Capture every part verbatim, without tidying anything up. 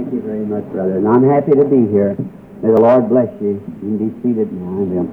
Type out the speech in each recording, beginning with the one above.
Thank you very much, brother. And I'm happy to be here. May the Lord bless you. You can be seated now. I will.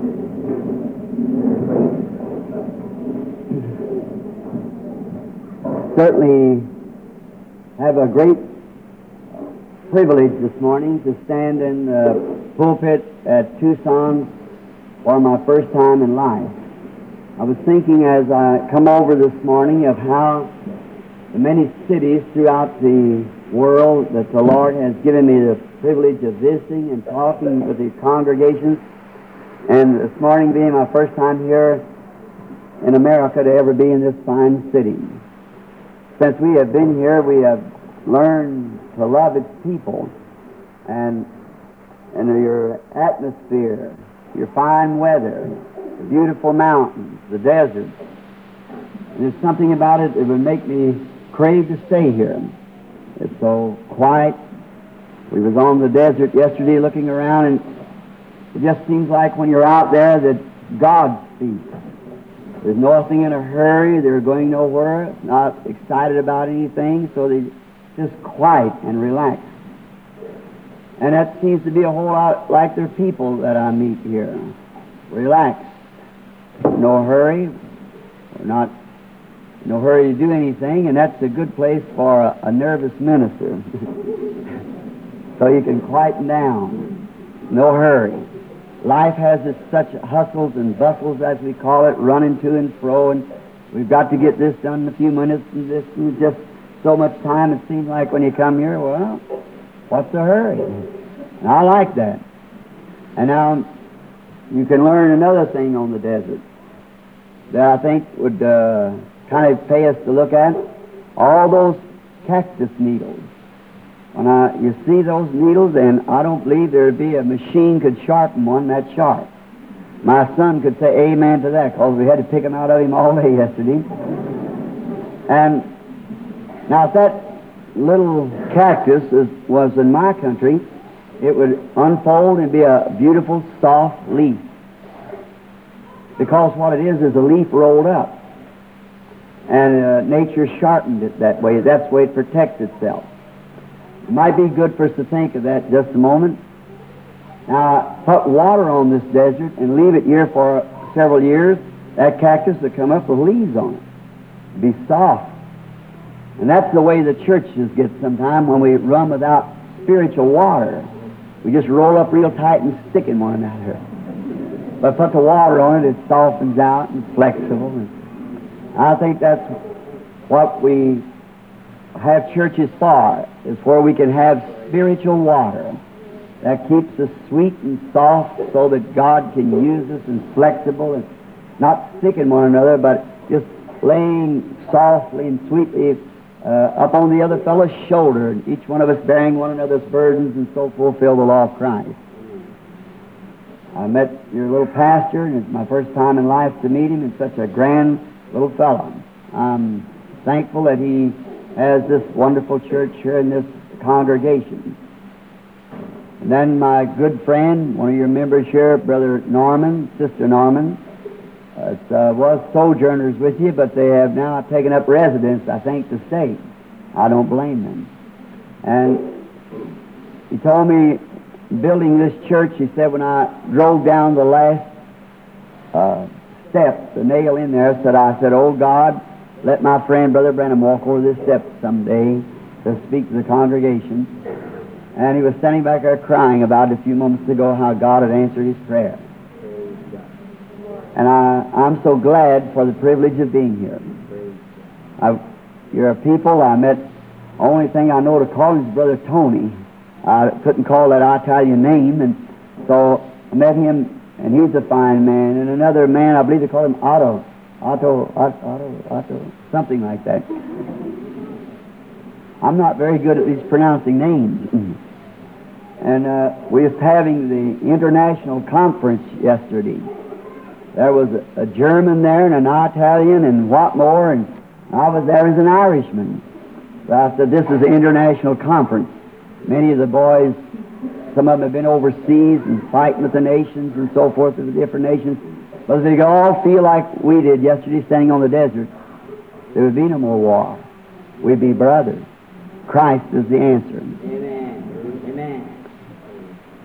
Certainly have a great privilege this morning to stand in the pulpit at Tucson for my first time in life. I was thinking as I come over this morning of how the many cities throughout the world that the Lord has given me the privilege of visiting and talking with the congregations, and this morning being my first time here in America to ever be in this fine city. Since we have been here, we have learned to love its people and and your atmosphere, your fine weather, the beautiful mountains, the deserts. And there's something about it that would make me crave to stay here. It's so quiet. We was on the desert yesterday looking around, and it just seems like when you're out there that God speaks. There's nothing in a hurry. They're going nowhere, not excited about anything, so they just quiet and relax. And that seems to be a whole lot like their people that I meet here. Relaxed. No hurry. We're not no hurry to do anything, and that's a good place for a, a nervous minister. So you can quieten down. No hurry. Life has its such hustles and bustles, as we call it, running to and fro, and we've got to get this done in a few minutes, and this and just so much time. It seems like when you come here, well, what's the hurry? And I like that. And now you can learn another thing on the desert that I think would uh, kind of pay us to look at. All those cactus needles. When I, you see those needles, and I don't believe there'd be a machine could sharpen one that sharp. My son could say amen to that, because we had to pick them out of him all day yesterday. And now if that little cactus is, was in my country, it would unfold and be a beautiful, soft leaf. Because what it is is a leaf rolled up. And uh, nature sharpened it that way. That's the way it protects itself. It might be good for us to think of that just a moment. Now, put water on this desert and leave it here for several years. That cactus will come up with leaves on it. It'll be soft. And that's the way the churches get sometimes when we run without spiritual water. We just roll up real tight and stick in one another. But put the water on it, it softens out and flexible. And I think that's what we have churches for, is where we can have spiritual water that keeps us sweet and soft so that God can use us, and flexible and not sticking one another, but just laying softly and sweetly uh, up on the other fellow's shoulder, and each one of us bearing one another's burdens, and so fulfill the law of Christ. I met your little pastor, and it's my first time in life to meet him, and such a grand little fellow. I'm thankful that he has this wonderful church here in this congregation. And then my good friend, one of your members here, Brother Norman, Sister Norman, uh, uh, was sojourners with you, but they have now taken up residence, I think, to stay. I don't blame them. And he told me, building this church, he said, when I drove down the last uh, step, the nail in there, said, I said, oh God, let my friend Brother Branham walk over this step someday to speak to the congregation. And he was standing back there crying about it a few moments ago, how God had answered his prayer. And I, I'm so glad for the privilege of being here. I, you're a people I met. Only thing I know to call is Brother Tony. I couldn't call that Italian name, and so I met him, and he's a fine man. And another man, I believe they call him Otto. Otto, Otto, Otto, something like that. I'm not very good at these pronouncing names. And uh, we was having the international conference yesterday. There was a, a German there, and an Italian, and what more, and I was there as an Irishman. So I said, this is the international conference. Many of the boys, some of them have been overseas and fighting with the nations and so forth with the different nations. But if they could all feel like we did yesterday standing on the desert, there would be no more war. We'd be brothers. Christ is the answer. Amen.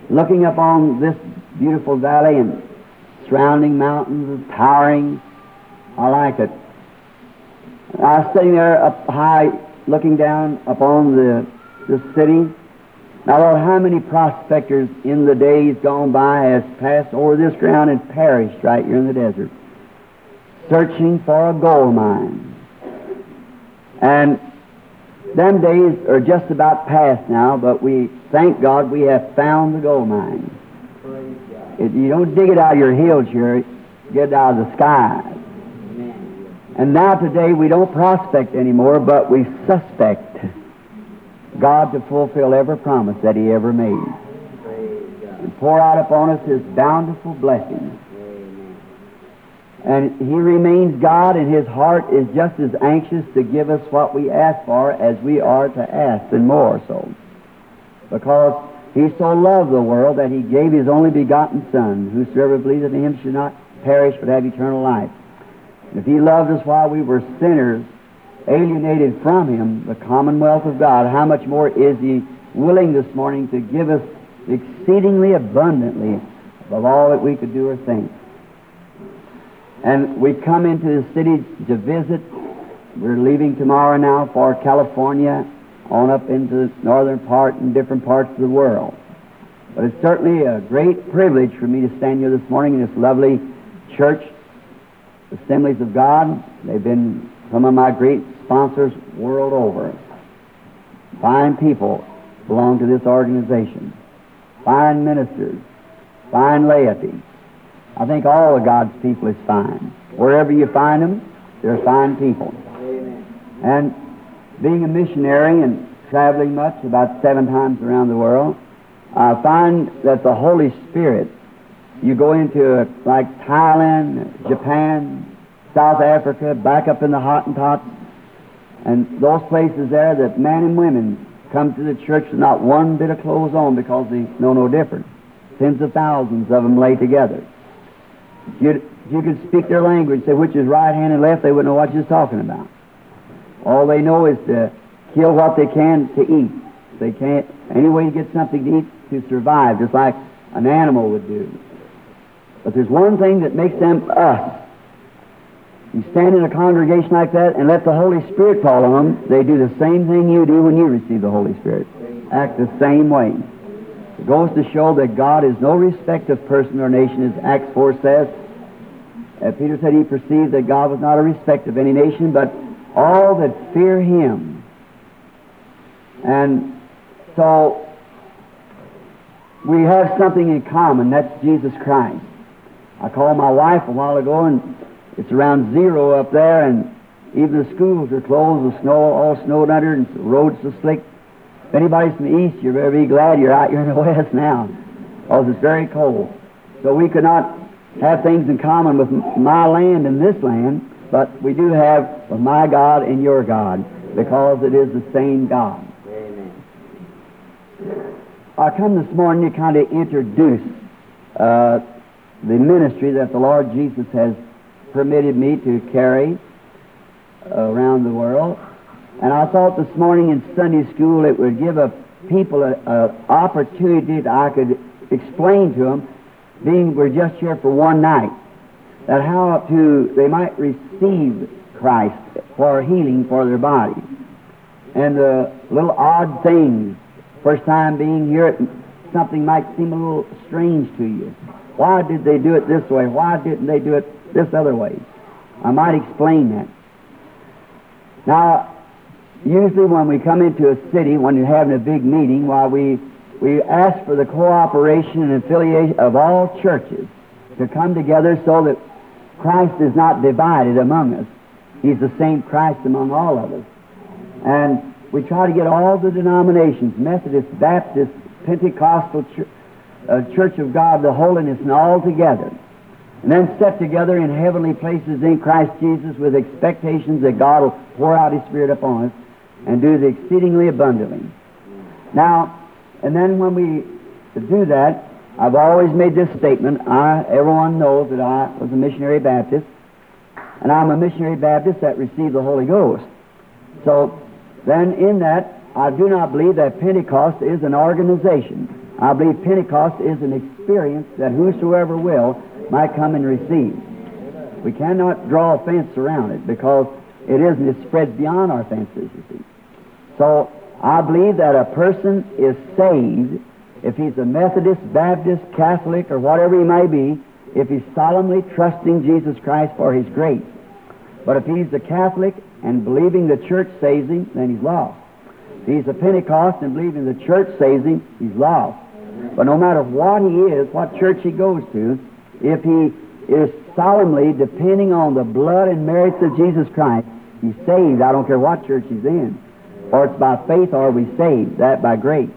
looking upon this beautiful valley and surrounding mountains and towering. I like it. I was sitting there up high looking down upon the, the city. Now, Lord, how many prospectors in the days gone by has passed over this ground and perished right here in the desert, searching for a gold mine. And them days are just about past now, but we thank God we have found the gold mine. It, you don't dig it out of your hills here, you get it out of the sky. And now today we don't prospect anymore, but we suspect God to fulfill every promise that He ever made. And pour out upon us His bountiful blessings. And He remains God, and His heart is just as anxious to give us what we ask for as we are to ask, and more so. Because He so loved the world that He gave His only begotten Son, whosoever believeth in Him should not perish but have eternal life. And if He loved us while we were sinners, alienated from Him, the commonwealth of God, how much more is He willing this morning to give us exceedingly abundantly above all that we could do or think. And we come into the city to visit. We're leaving tomorrow now for California, on up into the northern part and different parts of the world. But it's certainly a great privilege for me to stand here this morning in this lovely church, Assemblies of God. They've been some of my great sponsors world over. Fine people belong to this organization. Fine ministers. Fine laity. I think all of God's people is fine. Wherever you find them, they're fine people. Amen. And being a missionary and traveling much, about seven times around the world, I find that the Holy Spirit, you go into uh, like Thailand, Japan, South Africa, back up in the Hottentots, and those places there that men and women come to the church with not one bit of clothes on because they know no different. Tens of thousands of them lay together. You, you could speak their language, say which is right hand and left, they wouldn't know what you're talking about. All they know is to kill what they can to eat. They can't, any way to get something to eat to survive, just like an animal would do. But there's one thing that makes them us. You stand in a congregation like that and let the Holy Spirit fall on them, they do the same thing you do when you receive the Holy Spirit. Act the same way. It goes to show that God is no respect of person or nation, as Acts four says. Uh, Peter said he perceived that God was not a respect of any nation, but all that fear Him. And so we have something in common. That's Jesus Christ. I called my wife a while ago, and it's around zero up there, and even the schools are closed, the snow all snowed under, and the roads so slick. If anybody's from the east, you're very glad you're out here in the west now, because it's very cold. So we could not have things in common with my land and this land, but we do have with my God and your God, because it is the same God. Amen. I come this morning to kind of introduce uh, the ministry that the Lord Jesus has permitted me to carry uh, around the world. And I thought this morning in Sunday school it would give a people an opportunity that I could explain to them, being we're just here for one night, that how to they might receive Christ for healing for their body. And the little odd things, first time being here, something might seem a little strange to you. Why did they do it this way? Why didn't they do it this other way? I might explain that. Now, usually when we come into a city, when you're having a big meeting, while we, we ask for the cooperation and affiliation of all churches to come together so that Christ is not divided among us. He's the same Christ among all of us. And we try to get all the denominations, Methodist, Baptist, Pentecostal, Ch- uh, Church of God, the Holiness, and all together. And then set together in heavenly places in Christ Jesus with expectations that God will pour out His Spirit upon us and do the exceedingly abundantly. Now, and then when we do that, I've always made this statement. I, everyone knows that I was a missionary Baptist, and I'm a missionary Baptist that received the Holy Ghost. So then in that, I do not believe that Pentecost is an organization. I believe Pentecost is an experience that whosoever will might come and receive. We cannot draw a fence around it because it isn't. It spreads beyond our fences, you see. So I believe that a person is saved if he's a Methodist, Baptist, Catholic, or whatever he may be, if he's solemnly trusting Jesus Christ for His grace. But if he's a Catholic and believing the church saves him, then he's lost. If he's a Pentecost and believing the church saves him, he's lost. But no matter what he is, what church he goes to, if he is solemnly depending on the blood and merits of Jesus Christ, he's saved. I don't care what church he's in. For it's by faith are we saved, that by grace.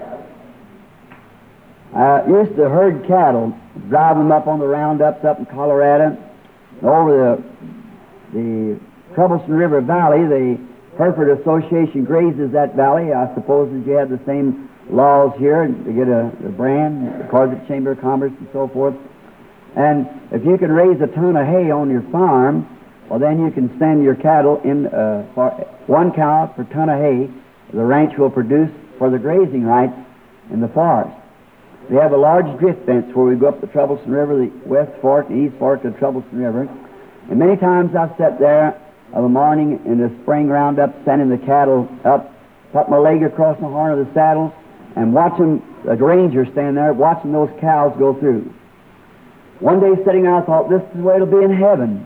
I used to herd cattle, drive them up on the roundups up in Colorado, over the the Troublesome River Valley. The Hereford Association grazes that valley. I suppose that you have the same laws here to get a, a brand, the Carthage Chamber of Commerce and so forth. And if you can raise a ton of hay on your farm, well, then you can send your cattle in uh, for one cow per ton of hay the ranch will produce for the grazing rights in the forest. We have a large drift fence where we go up the Troublesome River, the west fork, the east fork of the Troublesome River. And many times I've sat there of a morning in the spring roundup, sending the cattle up, put my leg across the horn of the saddle, and watching the ranger stand there, watching those cows go through. One day sitting there, I thought, this is the way it'll be in heaven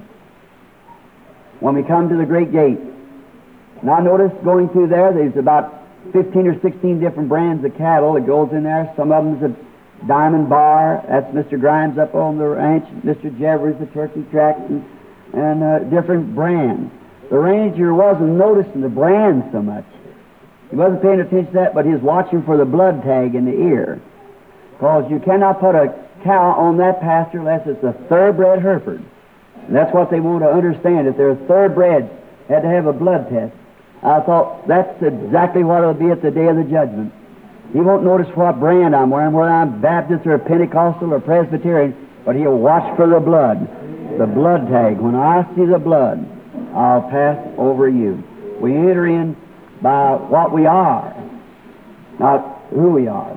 when we come to the great gate. And I noticed going through there, there's about fifteen or sixteen different brands of cattle that goes in there. Some of them's a Diamond Bar, that's Mister Grimes up on the ranch, Mister Jeffers, the Turkey Tracks, and, and uh, different brands. The ranger wasn't noticing the brand so much. He wasn't paying attention to that, but he was watching for the blood tag in the ear. Because you cannot put a cow on that pasture unless it's a thoroughbred Hereford. And that's what they want to understand. If they're thoroughbred, had to have a blood test. I thought that's exactly what it'll be at the day of the judgment. He won't notice what brand I'm wearing, whether I'm Baptist or Pentecostal or Presbyterian, but he'll watch for the blood, the blood tag. When I see the blood, I'll pass over you. We enter in by what we are, not who we are.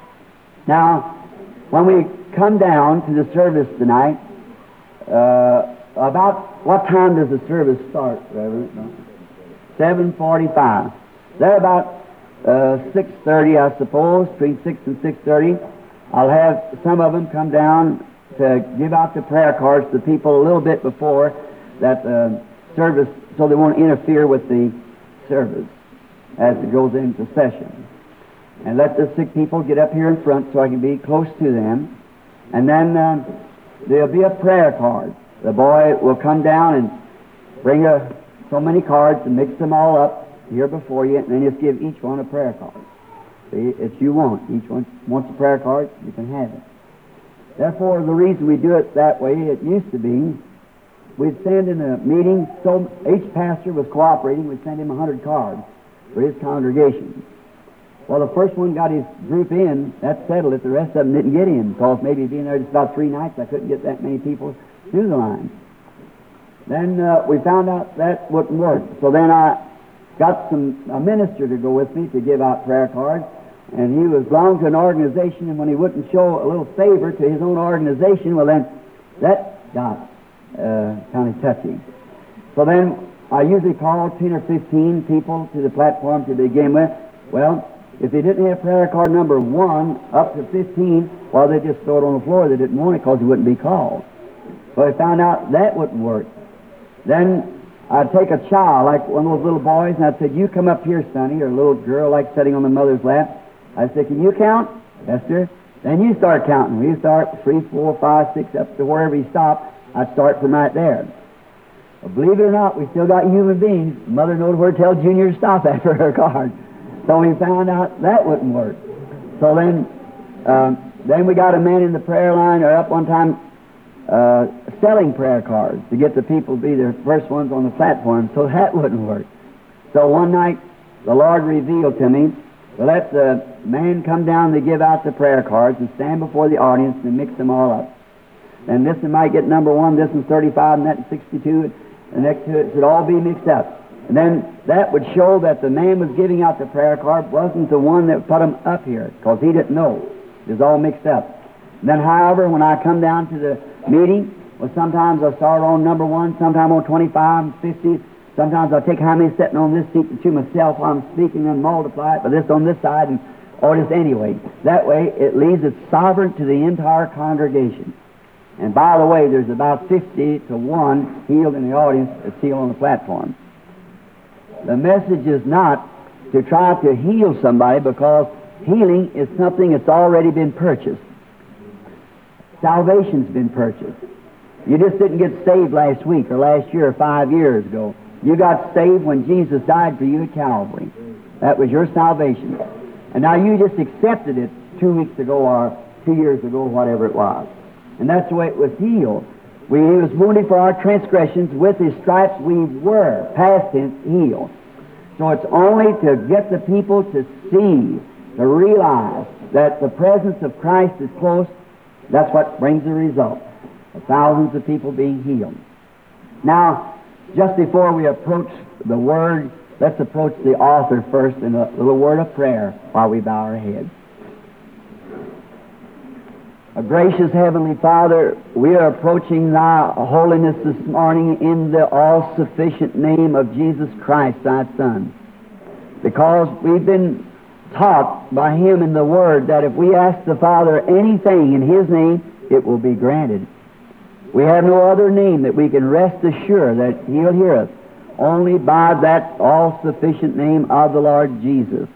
Now, when we come down to the service tonight, uh, about what time does the service start, Reverend? seven forty-five. They're about uh, six thirty, I suppose, between six and six thirty. I'll have some of them come down to give out the prayer cards to people a little bit before that uh, service, so they won't interfere with the service as it goes into session. And let the sick people get up here in front so I can be close to them. And then uh, there'll be a prayer card. The boy will come down and bring a, so many cards and mix them all up here before you, and then just give each one a prayer card. See, if you want, each one wants a prayer card, you can have it. Therefore, the reason we do it that way, it used to be, we'd send in a meeting, so each pastor was cooperating, we'd send him a hundred cards for his congregation. Well, the first one got his group in, that settled it. The rest of them didn't get in, because maybe being there just about three nights, I couldn't get that many people through the line. Then uh, we found out that wouldn't work. So then I got some a minister to go with me to give out prayer cards, and he was belonged to an organization, and when he wouldn't show a little favor to his own organization, well then that got uh, kind of touchy. So then I usually call ten or fifteen people to the platform to begin with. Well, if they didn't have prayer card number one up to fifteen, well, they just throw it on the floor. They didn't want it because it wouldn't be called. So I found out that wouldn't work. Then I'd take a child, like one of those little boys, and I'd say, you come up here, Sonny, or a little girl like sitting on the mother's lap. I'd say, can you count? Yes, sir. Then you start counting. We start three, four, five, six, up to wherever he stopped. I'd start from right there. Well, believe it or not, we still got human beings. Mother knows where to tell Junior to stop after her card. So we found out that wouldn't work. So then, um, then we got a man in the prayer line, or up one time, uh, selling prayer cards to get the people to be the first ones on the platform. So that wouldn't work. So one night, the Lord revealed to me to let the man come down to give out the prayer cards and stand before the audience and mix them all up. And this one might get number one, this one's thirty-five, and that sixty-two, and the next to it should all be mixed up. And then that would show that the man was giving out the prayer card wasn't the one that put them up here, because he didn't know. It's all mixed up. And then, however, when I come down to the meeting, well, sometimes I'll start on number one, sometimes on twenty-five, fifty. Sometimes I'll take how many sitting on this seat to myself while I'm speaking and multiply it by this on this side, and or just anyway. That way, it leaves it sovereign to the entire congregation. And by the way, there's about fifty to one healed in the audience that's healed on the platform. The message is not to try to heal somebody, because healing is something that's already been purchased. Salvation's been purchased. You just didn't get saved last week or last year or five years ago. You got saved when Jesus died for you at Calvary. That was your salvation. And now you just accepted it two weeks ago or two years ago, whatever it was. And that's the way it was healed. We, he was wounded for our transgressions. With His stripes we were, past tense, healed. So it's only to get the people to see, to realize that the presence of Christ is close. That's what brings the result of thousands of people being healed. Now, just before we approach the Word, let's approach the author first in a little word of prayer while we bow our heads. A gracious Heavenly Father, we are approaching Thy holiness this morning in the all-sufficient name of Jesus Christ, Thy Son, because we've been taught by Him in the Word that if we ask the Father anything in His name, it will be granted. We have no other name that we can rest assured that He'll hear us, only by that all-sufficient name of the Lord Jesus.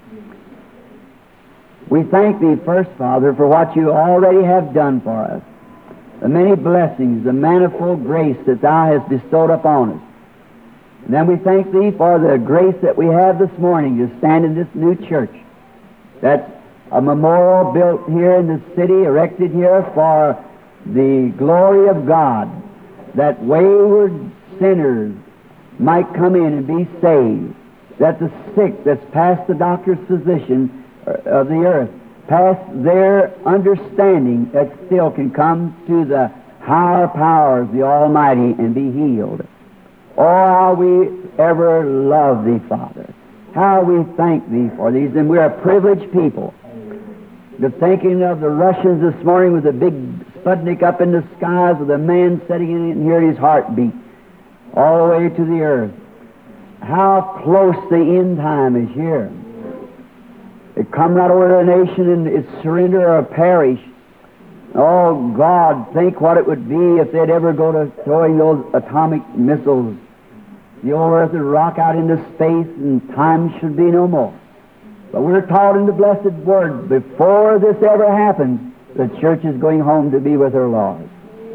We thank Thee first, Father, for what You already have done for us, the many blessings, the manifold grace that Thou hast bestowed upon us. And then we thank Thee for the grace that we have this morning to stand in this new church. That's a memorial built here in the city, erected here for the glory of God, that wayward sinners might come in and be saved, that the sick that's past the doctor's physician of the earth, past their understanding, that still can come to the higher power of the Almighty and be healed. Oh, how we ever love Thee, Father. How we thank Thee for these. And we're a privileged people. The thinking of the Russians this morning with a big Sputnik up in the skies with a man sitting in it and hearing his heart beat all the way to the earth. How close the end time is here. It come right over the nation and it's surrender or perish. Oh, God, think what it would be if they'd ever go to throwing those atomic missiles. The old earth would rock out into space and time should be no more. But we're taught in the blessed Word, before this ever happens, the church is going home to be with her Lord.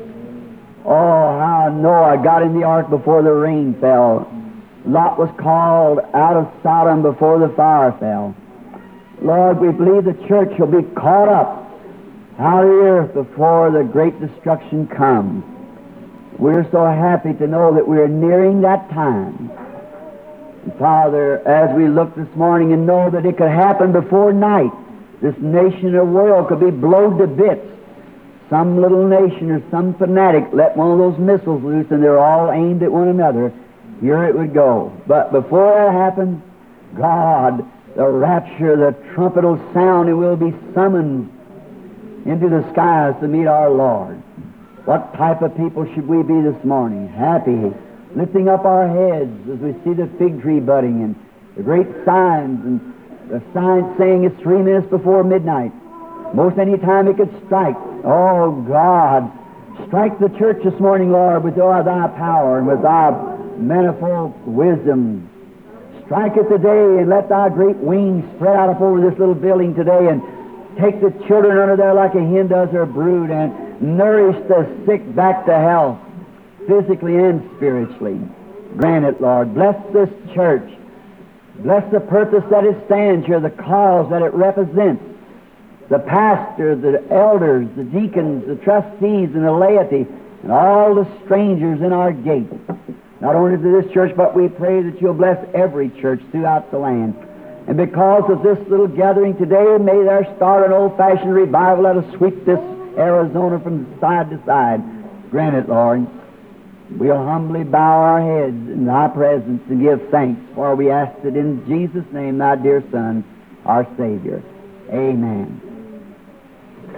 Oh, how Noah got in the ark before the rain fell. Lot was called out of Sodom before the fire fell. Lord, we believe the church will be caught up out of the earth before the great destruction comes. We're so happy to know that we're nearing that time. And Father, as we look this morning and know that it could happen before night, this nation or world could be blown to bits. Some little nation or some fanatic let one of those missiles loose and they're all aimed at one another. Here it would go. But before that happens, God, the rapture, the trumpet will sound and we'll be summoned into the skies to meet our Lord. What type of people should we be this morning? Happy, lifting up our heads as we see the fig tree budding and the great signs, and the signs saying it's three minutes before midnight. Most any time it could strike. Oh, God, strike the church this morning, Lord, with all Thy power and with Thy manifold wisdom. Strike it today and let Thy great wings spread out up over this little building today and take the children under there like a hen does her brood and nourish the sick back to health, physically and spiritually. Grant it, Lord. Bless this church. Bless the purpose that it stands here, the cause that it represents, the pastor, the elders, the deacons, the trustees, and the laity, and all the strangers in our gate. Not only to this church, but we pray that You'll bless every church throughout the land. And because of this little gathering today, may there start an old-fashioned revival that'll sweep this Arizona from side to side. Grant it, Lord. We'll humbly bow our heads in Thy presence and give thanks, for we ask it in Jesus' name, Thy dear Son, our Savior. Amen.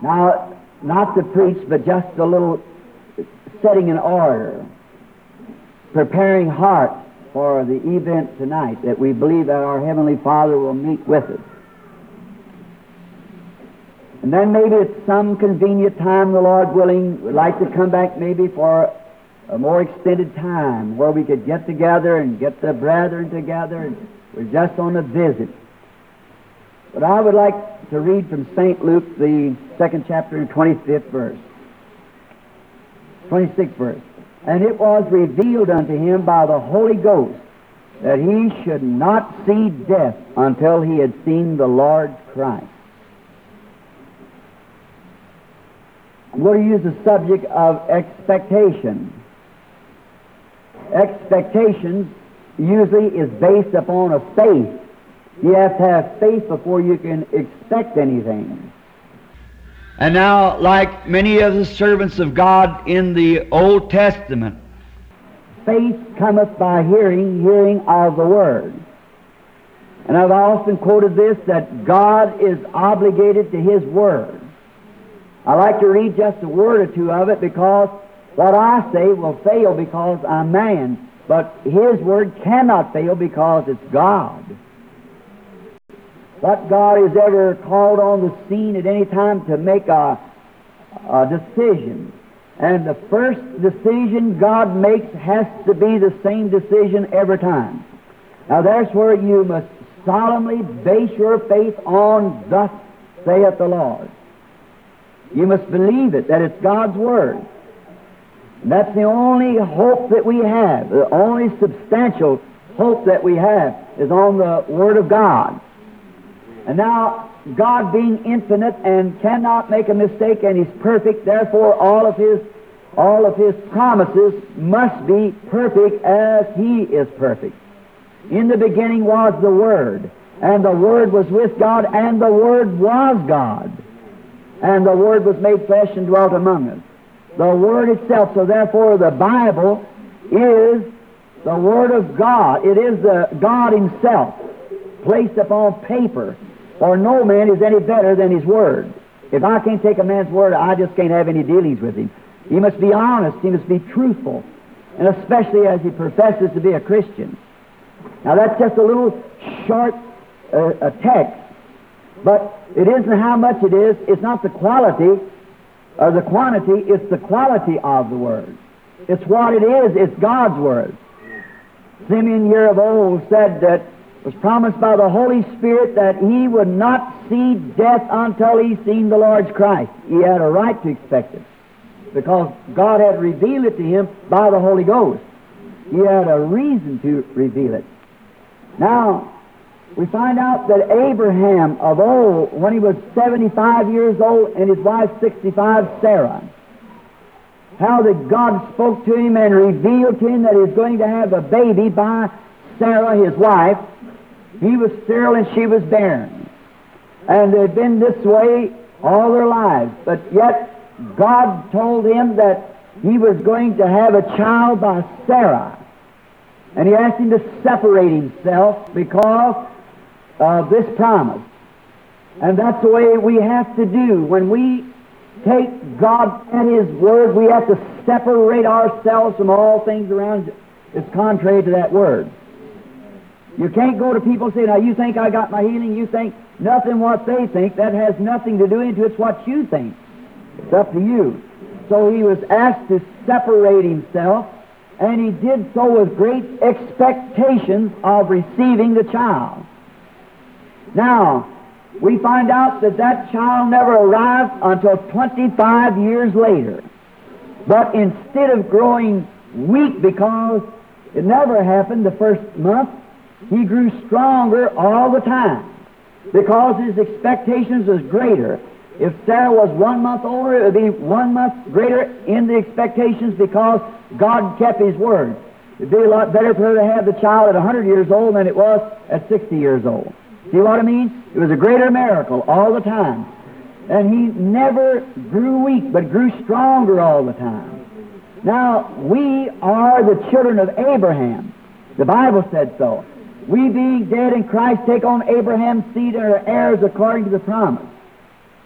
Now, not to preach, but just a little setting in order, preparing hearts for the event tonight, that we believe that our Heavenly Father will meet with us. And then maybe at some convenient time, the Lord willing, we'd like to come back maybe for a more extended time where we could get together and get the brethren together, and we're just on a visit. But I would like to read from Saint Luke, the second chapter and twenty-fifth verse. twenty-sixth verse. And it was revealed unto him by the Holy Ghost that he should not see death until he had seen the Lord Christ. I'm going to use the subject of expectation. Expectation usually is based upon a faith. You have to have faith before you can expect anything. And now, like many of the servants of God in the Old Testament, faith cometh by hearing, hearing of the Word. And I've often quoted this, that God is obligated to His Word. I like to read just a word or two of it, because what I say will fail because I'm man, but His Word cannot fail because it's God. But God is ever called on the scene at any time to make a, a decision. And the first decision God makes has to be the same decision every time. Now there's where you must solemnly base your faith on, thus saith the Lord. You must believe it, that it's God's Word. And that's the only hope that we have. The only substantial hope that we have is on the Word of God. And now, God being infinite and cannot make a mistake, and He's perfect, therefore all of His all of His promises must be perfect as He is perfect. In the beginning was the Word, and the Word was with God, and the Word was God. And the Word was made flesh and dwelt among us. The Word itself, so therefore the Bible is the Word of God. It is the God Himself placed upon paper. For no man is any better than his Word. If I can't take a man's word, I just can't have any dealings with him. He must be honest. He must be truthful. And especially as he professes to be a Christian. Now that's just a little short uh, a text. But it isn't how much it is. It's not the quality or the quantity. It's the quality of the Word. It's what it is. It's God's Word. Simeon here of old said that was promised by the Holy Spirit that he would not see death until he seen the Lord's Christ. He had a right to expect it, because God had revealed it to him by the Holy Ghost. He had a reason to reveal it. Now, we find out that Abraham of old, when he was seventy-five years old and his wife sixty-five, Sarah, how that God spoke to him and revealed to him that he was going to have a baby by Sarah, his wife. He was sterile and she was barren. And they'd been this way all their lives. But yet God told him that he was going to have a child by Sarah. And He asked him to separate himself because of this promise. And that's the way we have to do. When we take God at His Word, we have to separate ourselves from all things around. It's contrary to that Word. You can't go to people and say, now you think I got my healing, you think nothing what they think. That has nothing to do with it. It's what you think. It's up to you. So he was asked to separate himself, and he did so with great expectations of receiving the child. Now, we find out that that child never arrived until twenty-five years later. But instead of growing weak because it never happened the first month, he grew stronger all the time because his expectations was greater. If Sarah was one month older, it would be one month greater in the expectations because God kept His Word. It would be a lot better for her to have the child at one hundred years old than it was at sixty years old. See what I mean? It was a greater miracle all the time. And he never grew weak, but grew stronger all the time. Now, we are the children of Abraham. The Bible said so. We being dead in Christ take on Abraham's seed and are heirs according to the promise.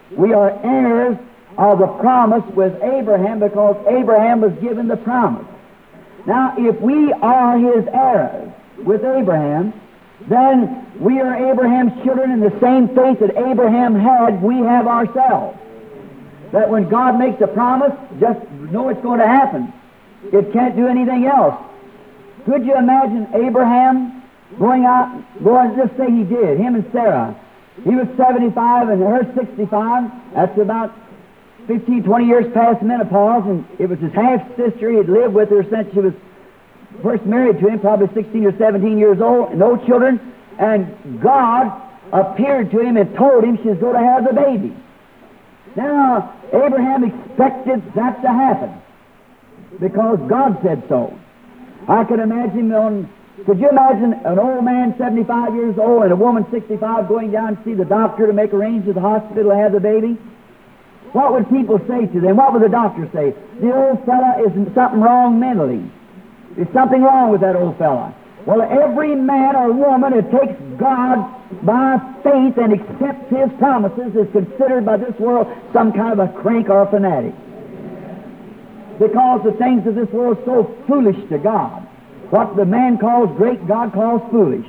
we are heirs of the promise with Abraham because Abraham was given the promise. Now, if we are his heirs with Abraham, then we are Abraham's children, in the same faith that Abraham had, we have ourselves. That when God makes a promise, just know it's going to happen. It can't do anything else. Could you imagine Abraham going out, going, just say he did, him and Sarah. He was seventy-five and her sixty-five. That's about fifteen, twenty years past menopause, and it was his half-sister. He had lived with her since she was first married to him, probably sixteen or seventeen years old, no children, and God appeared to him and told him she's going to have the baby. Now, Abraham expected that to happen because God said so. I could imagine on, could you imagine an old man, seventy-five years old, and a woman, sixty-five, going down to see the doctor to make arrangements at the hospital to have the baby? What would people say to them? What would the doctor say? The old fella is something wrong mentally. There's something wrong with that old fella. Well, every man or woman who takes God by faith and accepts His promises is considered by this world some kind of a crank or a fanatic. Because the things of this world are so foolish to God. What the man calls great, God calls foolish.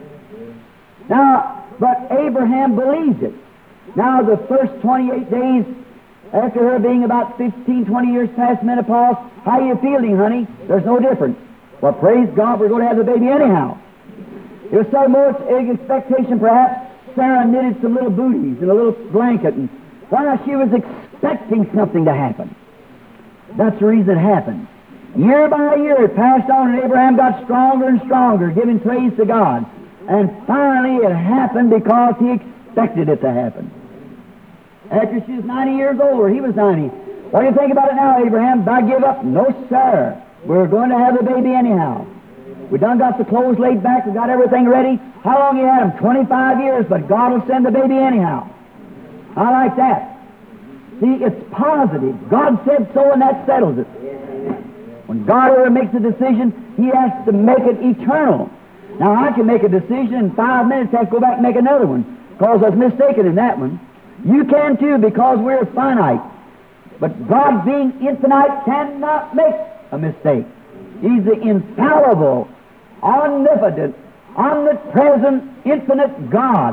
Now, but Abraham believed it. Now, the first twenty-eight days after her being about fifteen, twenty years past menopause, how are you feeling, honey? There's no difference. Well, praise God, we're going to have the baby anyhow. It was so much expectation, perhaps Sarah knitted some little booties and a little blanket, and well, she was expecting something to happen. That's the reason it happened. Year by year it passed on, and Abraham got stronger and stronger, giving praise to God. And finally it happened because he expected it to happen. After she was ninety years old, or he was ninety. What do you think about it now, Abraham? Do I give up? No, sir. We're going to have a baby anyhow. We done got the clothes laid back. We got everything ready. How long you had them? twenty-five years, but God will send the baby anyhow. I like that. See, it's positive. God said so, and that settles it. When God ever makes a decision, He has to make it eternal. Now, I can make a decision in five minutes, have to go back and make another one, because I was mistaken in that one. You can too, because we're finite. But God, being infinite, cannot make a mistake. He's the infallible, omnipotent, omnipresent, infinite God.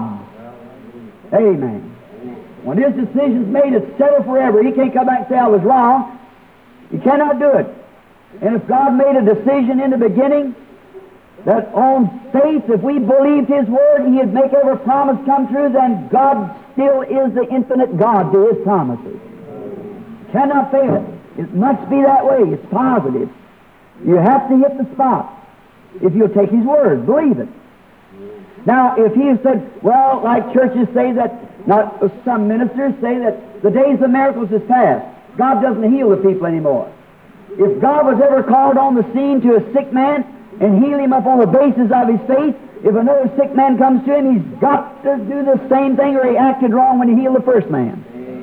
Amen. When His decision's made, it's settled forever. He can't come back and say, I was wrong. He cannot do it. And if God made a decision in the beginning, that on faith, if we believed His Word, He'd make every promise come true, then God still is the infinite God to His promises. Cannot fail it. It must be that way. It's positive. You have to hit the spot if you'll take His Word. Believe it. Now, if He said, well, like churches say that, not some ministers say that the days of miracles is past. God doesn't heal the people anymore. If God was ever called on the scene to a sick man and heal him up on the basis of his faith, if another sick man comes to him, he's got to do the same thing, or he acted wrong when he healed the first man.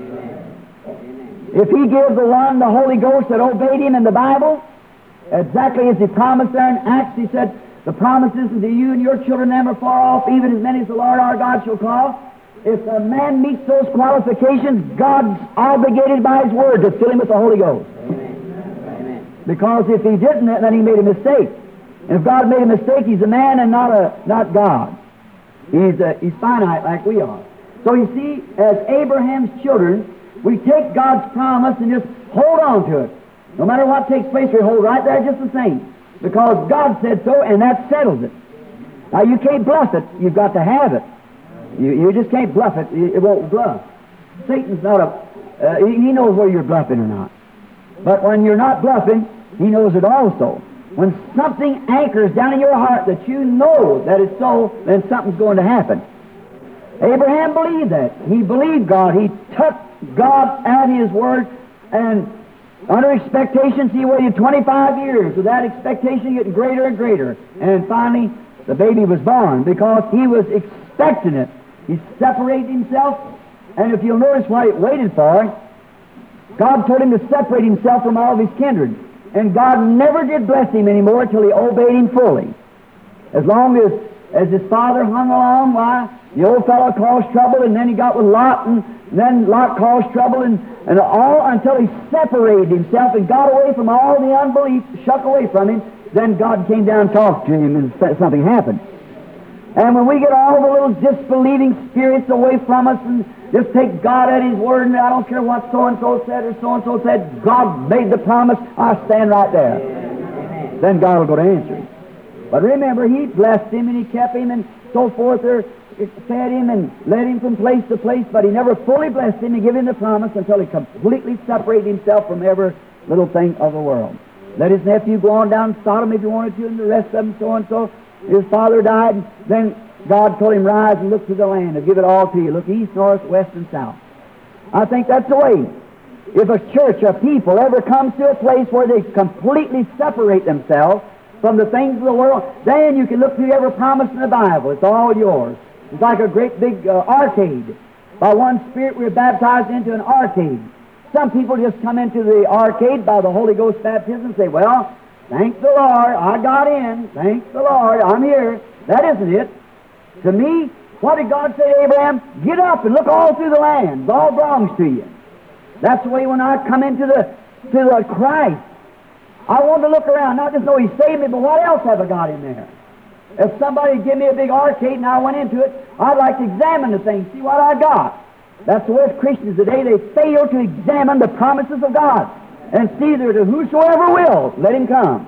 Amen. If He gives the one the Holy Ghost that obeyed Him in the Bible, exactly as He promised there in Acts, He said, the promises unto you and your children them are far off, even as many as the Lord our God shall call. If a man meets those qualifications, God's obligated by His Word to fill him with the Holy Ghost. Amen. Because if He didn't, then He made a mistake. And if God made a mistake, He's a man and not a not God. He's a, He's finite like we are. So you see, as Abraham's children, we take God's promise and just hold on to it. No matter what takes place, we hold right there just the same. Because God said so, and that settles it. Now, you can't bluff it. You've got to have it. You, you just can't bluff it. It won't bluff. Satan's not a... Uh, he, he knows whether you're bluffing or not. But when you're not bluffing, he knows it also. When something anchors down in your heart that you know that it's so, then something's going to happen. Abraham believed that. He believed God. He took God at His Word, and under expectations, he waited twenty-five years with that expectation getting greater and greater. And finally, the baby was born because he was expecting it. He separated himself, and if you'll notice what he waited for, God told him to separate himself from all of his kindred. And God never did bless him anymore until he obeyed Him fully. As long as, as his father hung along, why, the old fellow caused trouble, and then he got with Lot, and And then Lot caused trouble, and, and all until he separated himself and got away from all the unbelief, shuck away from him. Then God came down and talked to him, and something happened. And when we get all the little disbelieving spirits away from us and just take God at His word, and I don't care what so-and-so said or so-and-so said, God made the promise, I stand right there. Amen. Then God will go to answer him. But remember, He blessed him and He kept him and so forth, or fed him and led him from place to place, but He never fully blessed him and gave him the promise until he completely separated himself from every little thing of the world. Let his nephew go on down Sodom if he wanted to, and the rest of them so-and-so. His father died, and then God told him, rise and look to the land and give it all to you. Look east, north, west, and south. I think that's the way. If a church, a people, ever comes to a place where they completely separate themselves from the things of the world, then you can look through every promise in the Bible. It's all yours. It's like a great big uh, arcade. By one Spirit, we're baptized into an arcade. Some people just come into the arcade by the Holy Ghost baptism and say, well, thank the Lord, I got in. Thank the Lord, I'm here. That isn't it. To me, what did God say to Abraham? Get up and look all through the land. It all belongs to you. That's the way when I come into the, to the Christ, I want to look around, not just know He saved me, but what else have I got in there? If somebody give me a big arcade and I went into it, I'd like to examine the thing, see what I got. That's the way of Christians today. They fail to examine the promises of God and see that to whosoever will, let him come.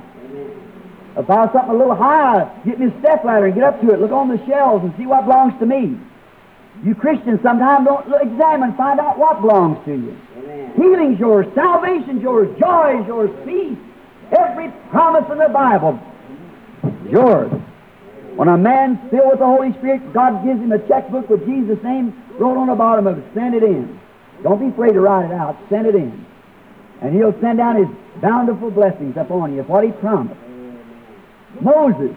If I have something a little high, get me a step ladder and get up to it, look on the shelves and see what belongs to me. You Christians sometimes don't examine, find out what belongs to you. Amen. Healing's yours, salvation's yours, joy is yours, peace. Every promise in the Bible is yours. When a man's filled with the Holy Spirit, God gives him a checkbook with Jesus' name wrote on the bottom of it. Send it in. Don't be afraid to write it out. Send it in. And He'll send down His bountiful blessings upon you of what He promised. Moses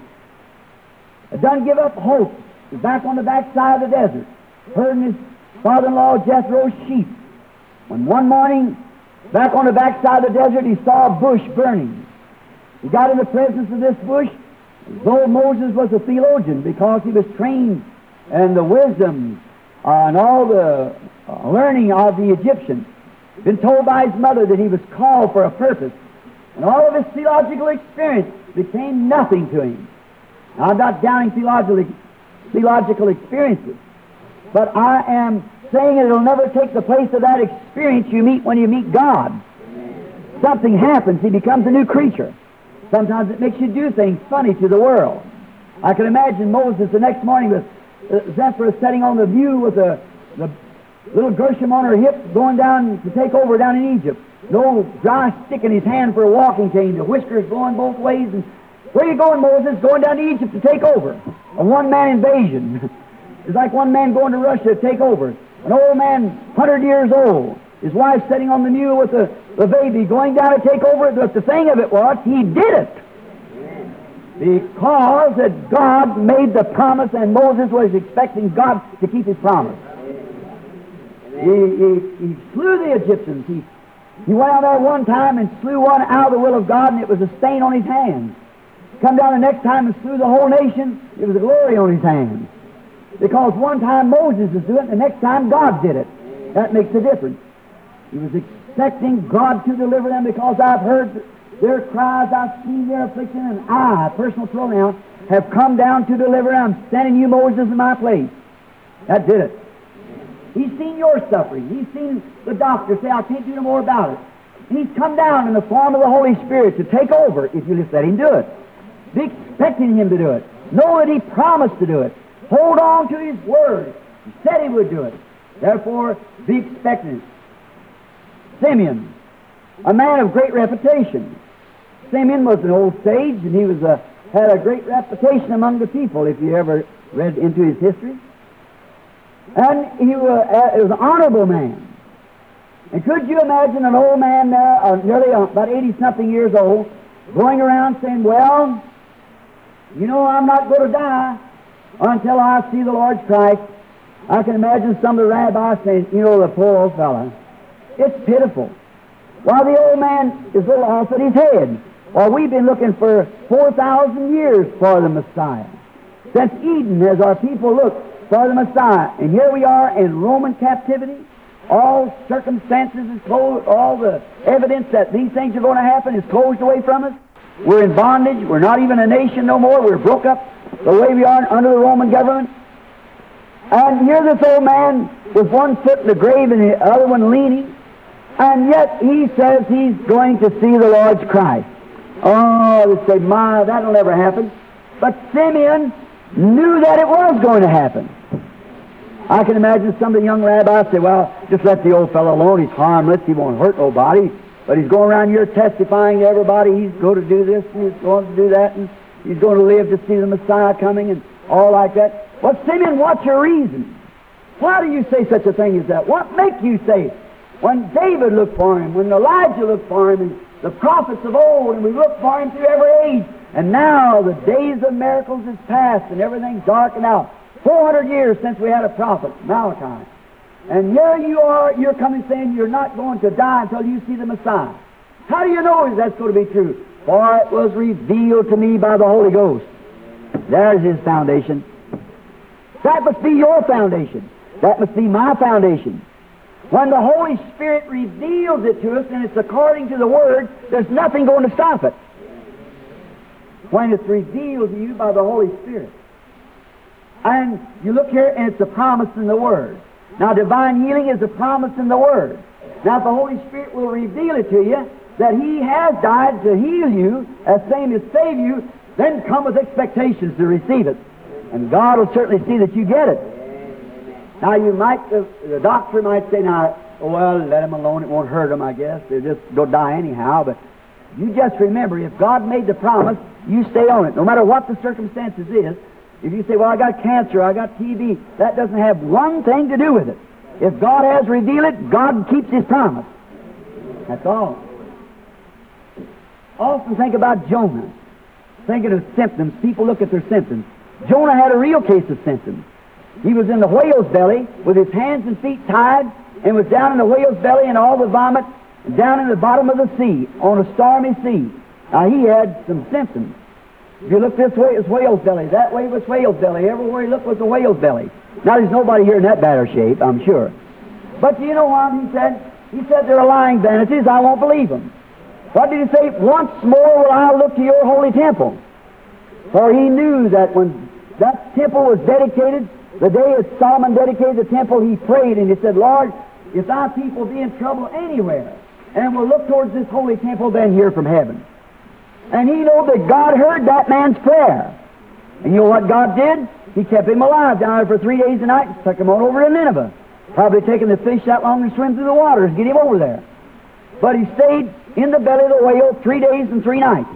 done give up hope. He's back on the backside of the desert, herding his father-in-law Jethro's sheep. When one morning, back on the backside of the desert, he saw a bush burning. He got in the presence of this bush, though Moses was a theologian because he was trained in the wisdom uh, and all the uh, learning of the Egyptians. Been told by his mother that he was called for a purpose. And all of his theological experience became nothing to him. Now, I'm not downing theological, theological experiences, but I am saying it'll never take the place of that experience you meet when you meet God. Amen. Something happens. He becomes a new creature. Sometimes it makes you do things funny to the world. I can imagine Moses the next morning with uh, Zephyr sitting on the view with the, the little Gershom on her hip going down to take over down in Egypt. No dry stick in his hand for a walking cane, the whiskers blowing both ways. And where are you going, Moses? Going down to Egypt to take over. A one-man invasion. It's like one man going to Russia to take over. An old man, one hundred years old. His wife sitting on the mule with the, the baby, going down to take over. But the thing of it was, he did it. Because that God made the promise and Moses was expecting God to keep His promise. He, he, he slew the Egyptians. He, he went out there one time and slew one out of the will of God, and it was a stain on his hands. Come down the next time and slew the whole nation, it was a glory on his hands. Because one time Moses was doing it, and the next time God did it. That makes a difference. He was expecting God to deliver them because I've heard their cries, I've seen their affliction, and I, personal pronoun, have come down to deliver them. I'm sending you, Moses, in my place. That did it. He's seen your suffering. He's seen the doctor say, I can't do no more about it. And He's come down in the form of the Holy Spirit to take over if you just let Him do it. Be expecting Him to do it. Know that He promised to do it. Hold on to His word. He said He would do it. Therefore, be expectant. Simeon, a man of great reputation. Simeon was an old sage, and he was a, had a great reputation among the people, if you ever read into his history. And he was, uh, was an honorable man. And could you imagine an old man there, uh, nearly uh, about eighty-something years old, going around saying, well, you know, I'm not going to die until I see the Lord Christ. I can imagine some of the rabbis saying, you know, the poor old fellow. It's pitiful. While the old man is a little off at his head. Well, we've been looking for four thousand years for the Messiah. Since Eden, as our people look for the Messiah. And here we are in Roman captivity, All circumstances is closed, all the evidence that these things are going to happen is closed away from us. We're in bondage. We're not even a nation no more. We're broke up the way we are under the Roman government. And here this old man with one foot in the grave and the other one leaning, and yet he says he's going to see the Lord's Christ. Oh, they say, my, that'll never happen. But Simeon knew that it was going to happen. I can imagine some of the young rabbis say, well, just let the old fellow alone. He's harmless. He won't hurt nobody. But he's going around here testifying to everybody he's going to do this and he's going to do that and he's going to live to see the Messiah coming and all like that. Well, Simeon, what's your reason? Why do you say such a thing as that? What makes you say? When David looked for him, when Elijah looked for him, and the prophets of old, and we looked for him through every age, and now the days of miracles is past and everything's darkened out. four hundred years since we had a prophet, Malachi. And here you are, you're coming saying you're not going to die until you see the Messiah. How do you know that's going to be true? For it was revealed to me by the Holy Ghost. There's His foundation. That must be your foundation. That must be my foundation. When the Holy Spirit reveals it to us and it's according to the Word, there's nothing going to stop it. When it's revealed to you by the Holy Spirit. And you look here and it's a promise in the Word. Now divine healing is a promise in the Word. Now if the Holy Spirit will reveal it to you that He has died to heal you, as same as save you, then come with expectations to receive it. And God will certainly see that you get it. Now you might, the, the doctor might say, now, well, let them alone, it won't hurt them, I guess. They'll just go die anyhow. But you just remember, if God made the promise, you stay on it. No matter what the circumstances is, if you say, well, I got cancer, I got T B, that doesn't have one thing to do with it. If God has revealed it, God keeps His promise. That's all. Often think about Jonah. Thinking of symptoms, people look at their symptoms. Jonah had a real case of symptoms. He was in the whale's belly with his hands and feet tied and was down in the whale's belly and all the vomit down in the bottom of the sea on a stormy sea. Now he had some symptoms. If you look this way, it was whale's belly. That way was whale's belly. Everywhere he looked was a whale's belly. Now there's nobody here in that better shape, I'm sure. But you know what he said? He said they're lying vanities. I won't believe them. What did he say? Once more will I look to your holy temple. For he knew that when that temple was dedicated, the day that Solomon dedicated the temple, he prayed and he said, Lord, if thy people be in trouble anywhere, and will look towards this holy temple, then hear from heaven. And he knew that God heard that man's prayer. And you know what God did? He kept him alive down there for three days and nights and took him on over to Nineveh. Probably taking the fish that long to swim through the waters, get him over there. But he stayed in the belly of the whale three days and three nights.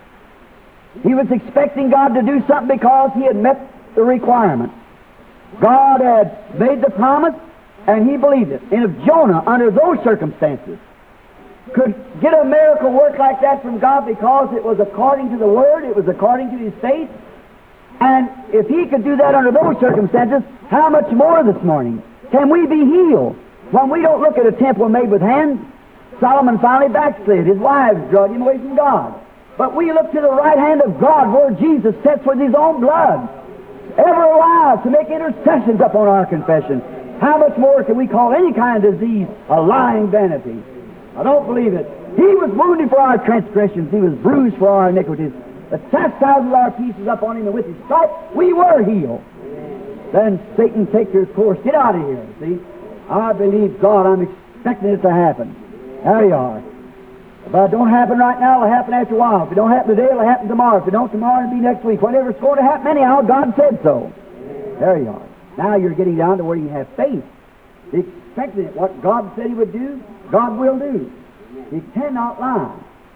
He was expecting God to do something because he had met the requirement. God had made the promise, and he believed it. And if Jonah, under those circumstances, could get a miracle work like that from God because it was according to the Word, it was according to his faith, and if he could do that under those circumstances, how much more this morning can we be healed? When we don't look at a temple made with hands, Solomon finally backslid. His wives drug him away from God. But we look to the right hand of God where Jesus sits with his own blood, ever alive to make intercessions upon our confession. How much more can we call any kind of disease a lying vanity? I don't believe it. He was wounded for our transgressions. He was bruised for our iniquities. The chastisement of our peace is upon him, and with his stripes we were healed. Then Satan, take your course. Get out of here, see? I believe God. I'm expecting it to happen. There you are. If it don't happen right now, it'll happen after a while. If it don't happen today, it'll happen tomorrow. If it don't tomorrow, it'll be next week. Whenever it's going to happen anyhow, God said so. There you are. Now you're getting down to where you have faith. Expecting it. What God said He would do, God will do. He cannot lie.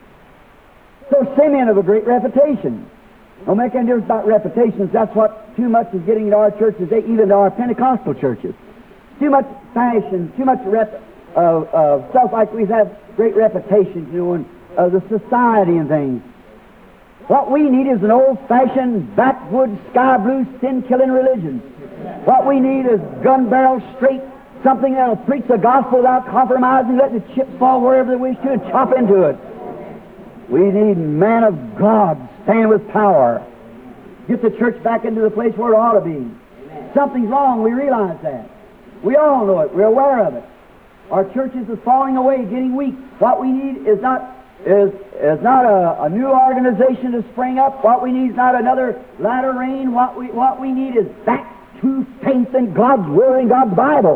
So Simeon of a great reputation. Don't make any difference about reputations. That's what too much is getting into our churches, even to our Pentecostal churches. Too much fashion, too much rep, uh, uh, stuff like we have great reputations, you know, in uh, the society and things. What we need is an old-fashioned, backwoods, sky-blue, sin-killing religion. What we need is gun-barrel straight, something that'll preach the gospel without compromising, let the chips fall wherever they wish to, and chop into it. We need man of God, stand with power. Get the church back into the place where it ought to be. Amen. Something's wrong, we realize that. We all know it, we're aware of it. Our churches are falling away, getting weak. What we need is not is is not a, a new organization to spring up. What we need is not another latter rain. What we what we need is back to faith in God's Word and God's Bible.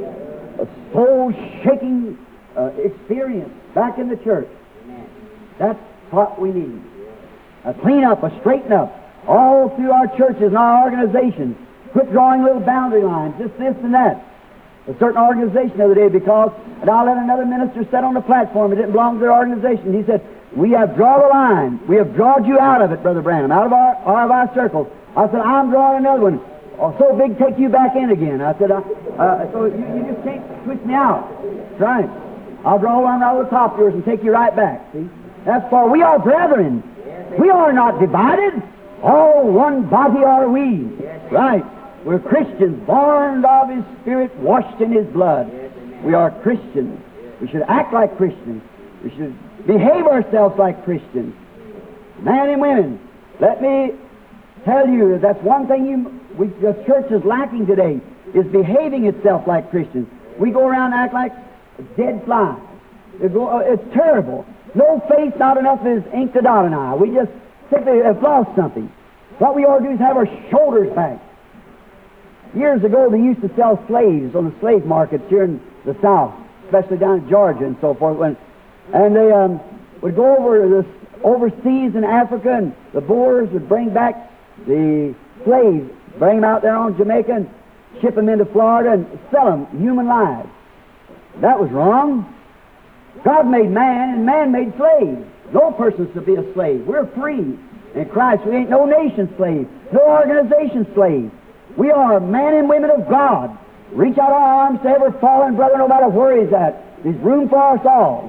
A soul-shaking uh, experience back in the church. That's what we need. A clean up, a straighten up, all through our churches and our organizations. Quit drawing little boundary lines, just this and that. A certain organization the other day, because, and I let another minister sit on the platform, it didn't belong to their organization. He said, we have drawn a line. We have drawn you out of it, Brother Branham, out of our, out of our circle. I said, I'm drawing another one. Oh, so big, take you back in again. I said, uh, uh, so you, you just can't twist me out. That's right. I'll draw one out of the top of yours and take you right back. See? That's for we are brethren. We are not divided. All one body are we. Right. We're Christians, born of His Spirit, washed in His blood. We are Christians. We should act like Christians. We should behave ourselves like Christians. Men and women, let me tell you that that's one thing you, we, the church is lacking today, is behaving itself like Christians. We go around and act like dead flies. It go, uh, it's terrible. No faith, not enough is ink to dot an I. We just simply have lost something. What we ought to do is have our shoulders back. Years ago, they used to sell slaves on the slave markets here in the South, especially down in Georgia and so forth. When, and they um, would go over this overseas in Africa, and the Boers would bring back the slaves, bring them out there on Jamaica, and ship them into Florida and sell them human lives. That was wrong. God made man, and man made slaves. No person should be a slave. We're free in Christ. We ain't no nation slave, no organization slave. We are men and women of God. Reach out our arms to every fallen brother, no matter where he's at. There's room for us all.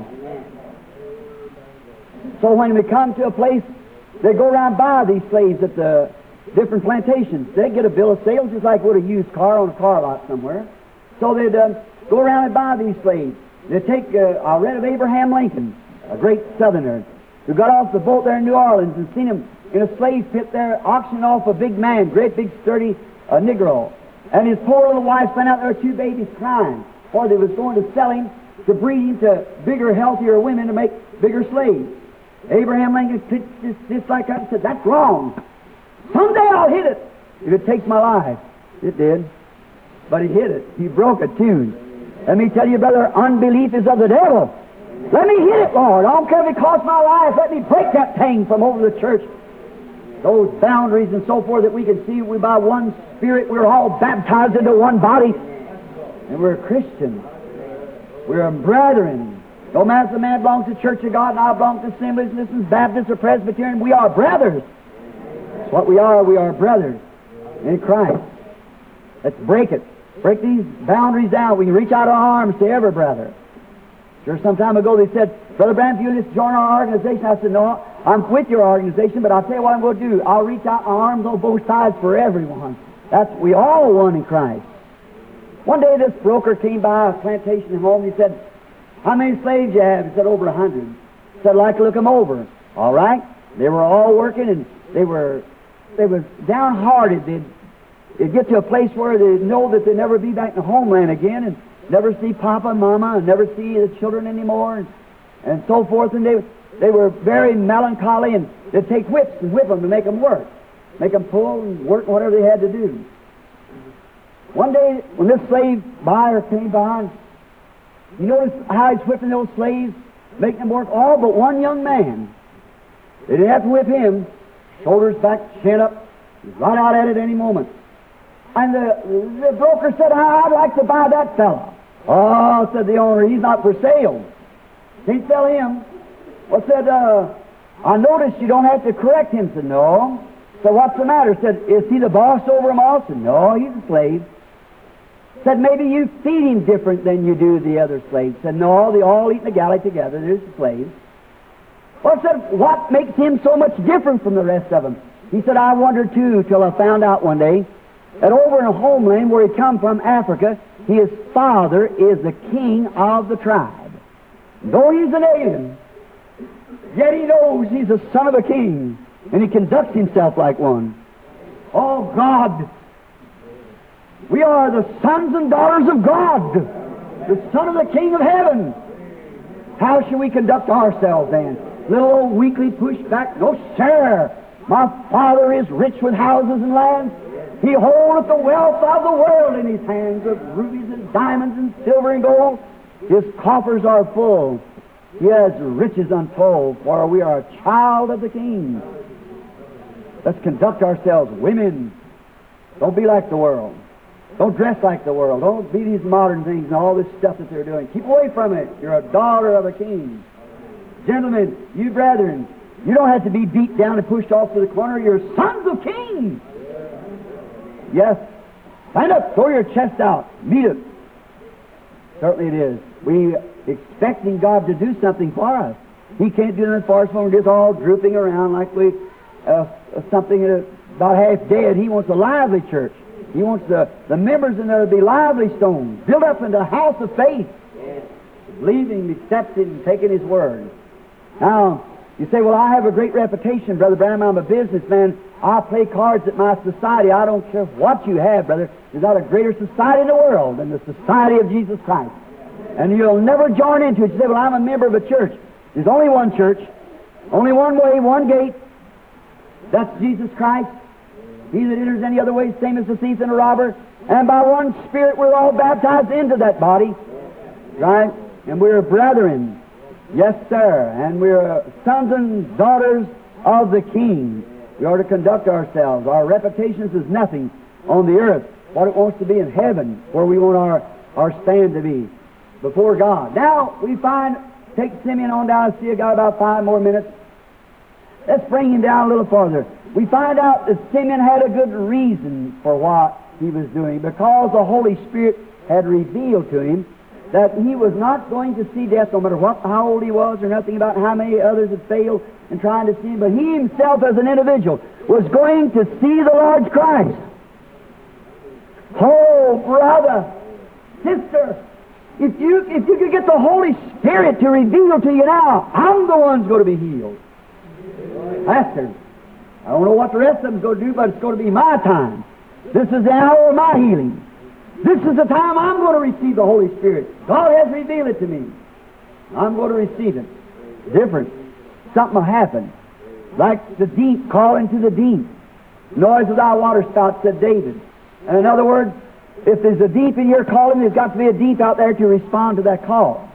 So when we come to a place, they go around and buy these slaves at the different plantations. They get a bill of sale just like would a used car on a car lot somewhere. So they'd uh, go around and buy these slaves. They take, uh, I read of Abraham Lincoln, a great Southerner, who got off the boat there in New Orleans and seen him in a slave pit there auctioning off a big man, great big sturdy uh, Negro. And his poor little wife sent out there two babies crying, for they was going to sell him to breed him to bigger, healthier women to make bigger slaves. Abraham Lincoln pitched this, this like that and said, that's wrong. Someday I'll hit it if it takes my life. It did. But he hit it. He broke a tune. Let me tell you, brother, unbelief is of the devil. Let me hit it, Lord. I don't care if it costs my life. Let me break that thing from over the church. Those boundaries and so forth that we can see, we by one Spirit, we're all baptized into one body. And we're Christians. We're brethren. No matter if the man belongs to the Church of God and I belong to Assemblies, Listens, Baptist, or Presbyterian, we are brothers. That's what we are. We are brothers in Christ. Let's break it. Break these boundaries down. We can reach out our arms to every brother. Sure, some time ago they said, Brother Branham, if you just join our organization. I said, no, I'm with your organization, but I'll tell you what I'm going to do. I'll reach out my arms on both sides for everyone. That's, we all one in Christ. One day this broker came by a plantation at home and he said, how many slaves you have? He said, over a hundred. He said, I'd like to look them over. All right. They were all working and they were, they were downhearted. They'd, they'd get to a place where they know that they'd never be back in the homeland again and never see Papa and Mama and never see the children anymore and, and so forth. And they, they were very melancholy, and they'd take whips and whip them to make them work, make them pull and work whatever they had to do. One day, when this slave buyer came by, and you notice how he's whipping those slaves, making them work, all but one young man. They didn't have to whip him. Shoulders back, chin up. He's right out at it any moment. And the, the broker said, I'd like to buy that fellow. Oh, said the owner, he's not for sale. Can't sell him. Well, said, uh, I noticed you don't have to correct him. Said, no. So what's the matter? Said, is he the boss over them all? Said, no, he's a slave. Said, maybe you feed him different than you do the other slaves. Said, no, they all eat in the galley together. There's the slaves. Well, said, what makes him so much different from the rest of them? He said, I wondered too, till I found out one day that over in a homeland where he come from, Africa, his father is the king of the tribe. Though he's an alien, yet he knows he's the son of a king, and he conducts himself like one. Oh, God! We are the sons and daughters of God. the Son of the King of Heaven. How shall we conduct ourselves then? Little old weakly pushed back? No, sir. My Father is rich with houses and lands. He holdeth the wealth of the world in His hands, of rubies and diamonds and silver and gold. His coffers are full. He has riches untold, for we are a child of the King. Let's conduct ourselves. Women, don't be like the world. Don't dress like the world. Don't be these modern things and all this stuff that they're doing. Keep away from it. You're a daughter of a king. Gentlemen, you brethren, you don't have to be beat down and pushed off to the corner. You're sons of kings. Yes. Stand up. Throw your chest out. Meet it. Certainly it is. We expecting God to do something for us. He can't do nothing for us when we're just all drooping around like we uh, something uh, about half dead. He wants a lively church. He wants the, the members in there to be lively stones, built up into a house of faith, believing, accepting, taking His word. Now, you say, well, I have a great reputation, Brother Branham. I'm a businessman. I play cards at my society. I don't care what you have, brother. There's not a greater society in the world than the Society of Jesus Christ. And you'll never join into it. You say, well, I'm a member of a church. There's only one church, only one way, one gate. That's Jesus Christ. He that enters any other way, same as the thief and the robber. And by one Spirit, we're all baptized into that body. Right? And we're brethren. Yes, sir. And we're sons and daughters of the King. We are to conduct ourselves. Our reputations is nothing on the earth. What it wants to be in heaven, where we want our, our stand to be before God. Now, we find, take Simeon on down. I see I got about five more minutes. Let's bring him down a little farther. We find out that Simeon had a good reason for what he was doing, because the Holy Spirit had revealed to him that he was not going to see death, no matter what, how old he was, or nothing about how many others had failed in trying to see him. But he himself, as an individual, was going to see the Lord Christ. Oh, brother, sister, if you if you could get the Holy Spirit to reveal to you now, I'm the one's going to be healed. Pastor, I don't know what the rest of them's going to do, but it's going to be my time. This is the hour of my healing. This is the time I'm going to receive the Holy Spirit. God has revealed it to me. I'm going to receive it. Different. Something will happen. Like the deep calling to the deep. Noise of thy waterspouts, said David. And in other words, if there's a deep in your calling, there's got to be a deep out there to respond to that call.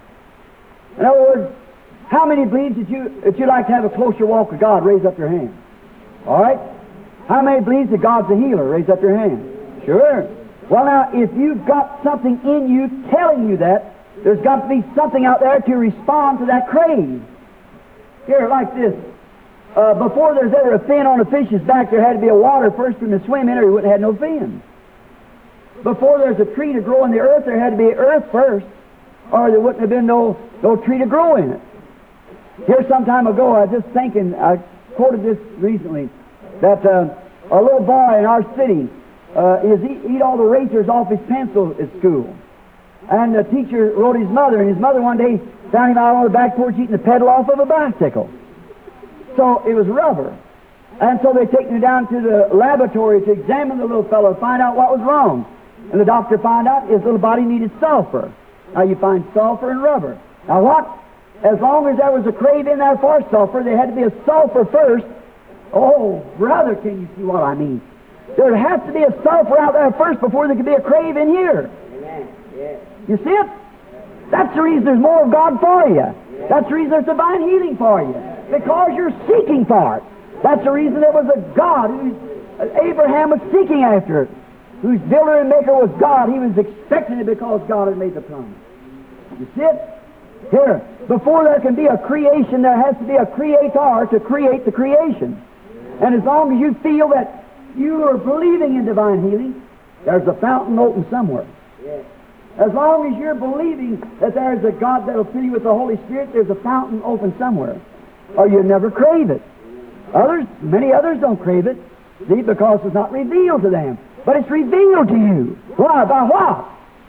In other words, how many believe that you that you'd like to have a closer walk with God? Raise up your hand. All right? How many believe that God's a healer? Raise up your hand. Sure. Well, now, if you've got something in you telling you that, there's got to be something out there to respond to that crave. Here, like this. Uh, before there's ever a fin on a fish's back, there had to be a water first for him to swim in, or he wouldn't have no fin. Before there's a tree to grow in the earth, there had to be earth first, or there wouldn't have been no, no tree to grow in it. Here, some time ago, I was just thinking, I quoted this recently, that uh, a little boy in our city, uh, is eat, eat all the erasers off his pencil at school. And the teacher wrote his mother, and his mother one day found him out on the back porch eating the pedal off of a bicycle. So it was rubber. And so they taken him down to the laboratory to examine the little fellow to find out what was wrong. And the doctor found out his little body needed sulfur. Now you find sulfur in rubber. Now what? As long as there was a crave in there for sulfur, there had to be a sulfur first. Oh, brother, can you see what I mean? There has to be a sulfur out there first before there could be a crave in here. Amen. Yes. You see it? That's the reason there's more of God for you. That's the reason there's divine healing for you. Because you're seeking for it. That's the reason there was a God who Abraham was seeking after it. Whose builder and maker was God. He was expecting it because God had made the promise. You see it? Here, before there can be a creation, there has to be a creator to create the creation. And as long as you feel that you are believing in divine healing, there's a fountain open somewhere. Yes. As long as you're believing that there's a God that will fill you with the Holy Spirit, there's a fountain open somewhere. Or you never crave it. Others, many others don't crave it, see, because it's not revealed to them. But it's revealed to you. Why? By what?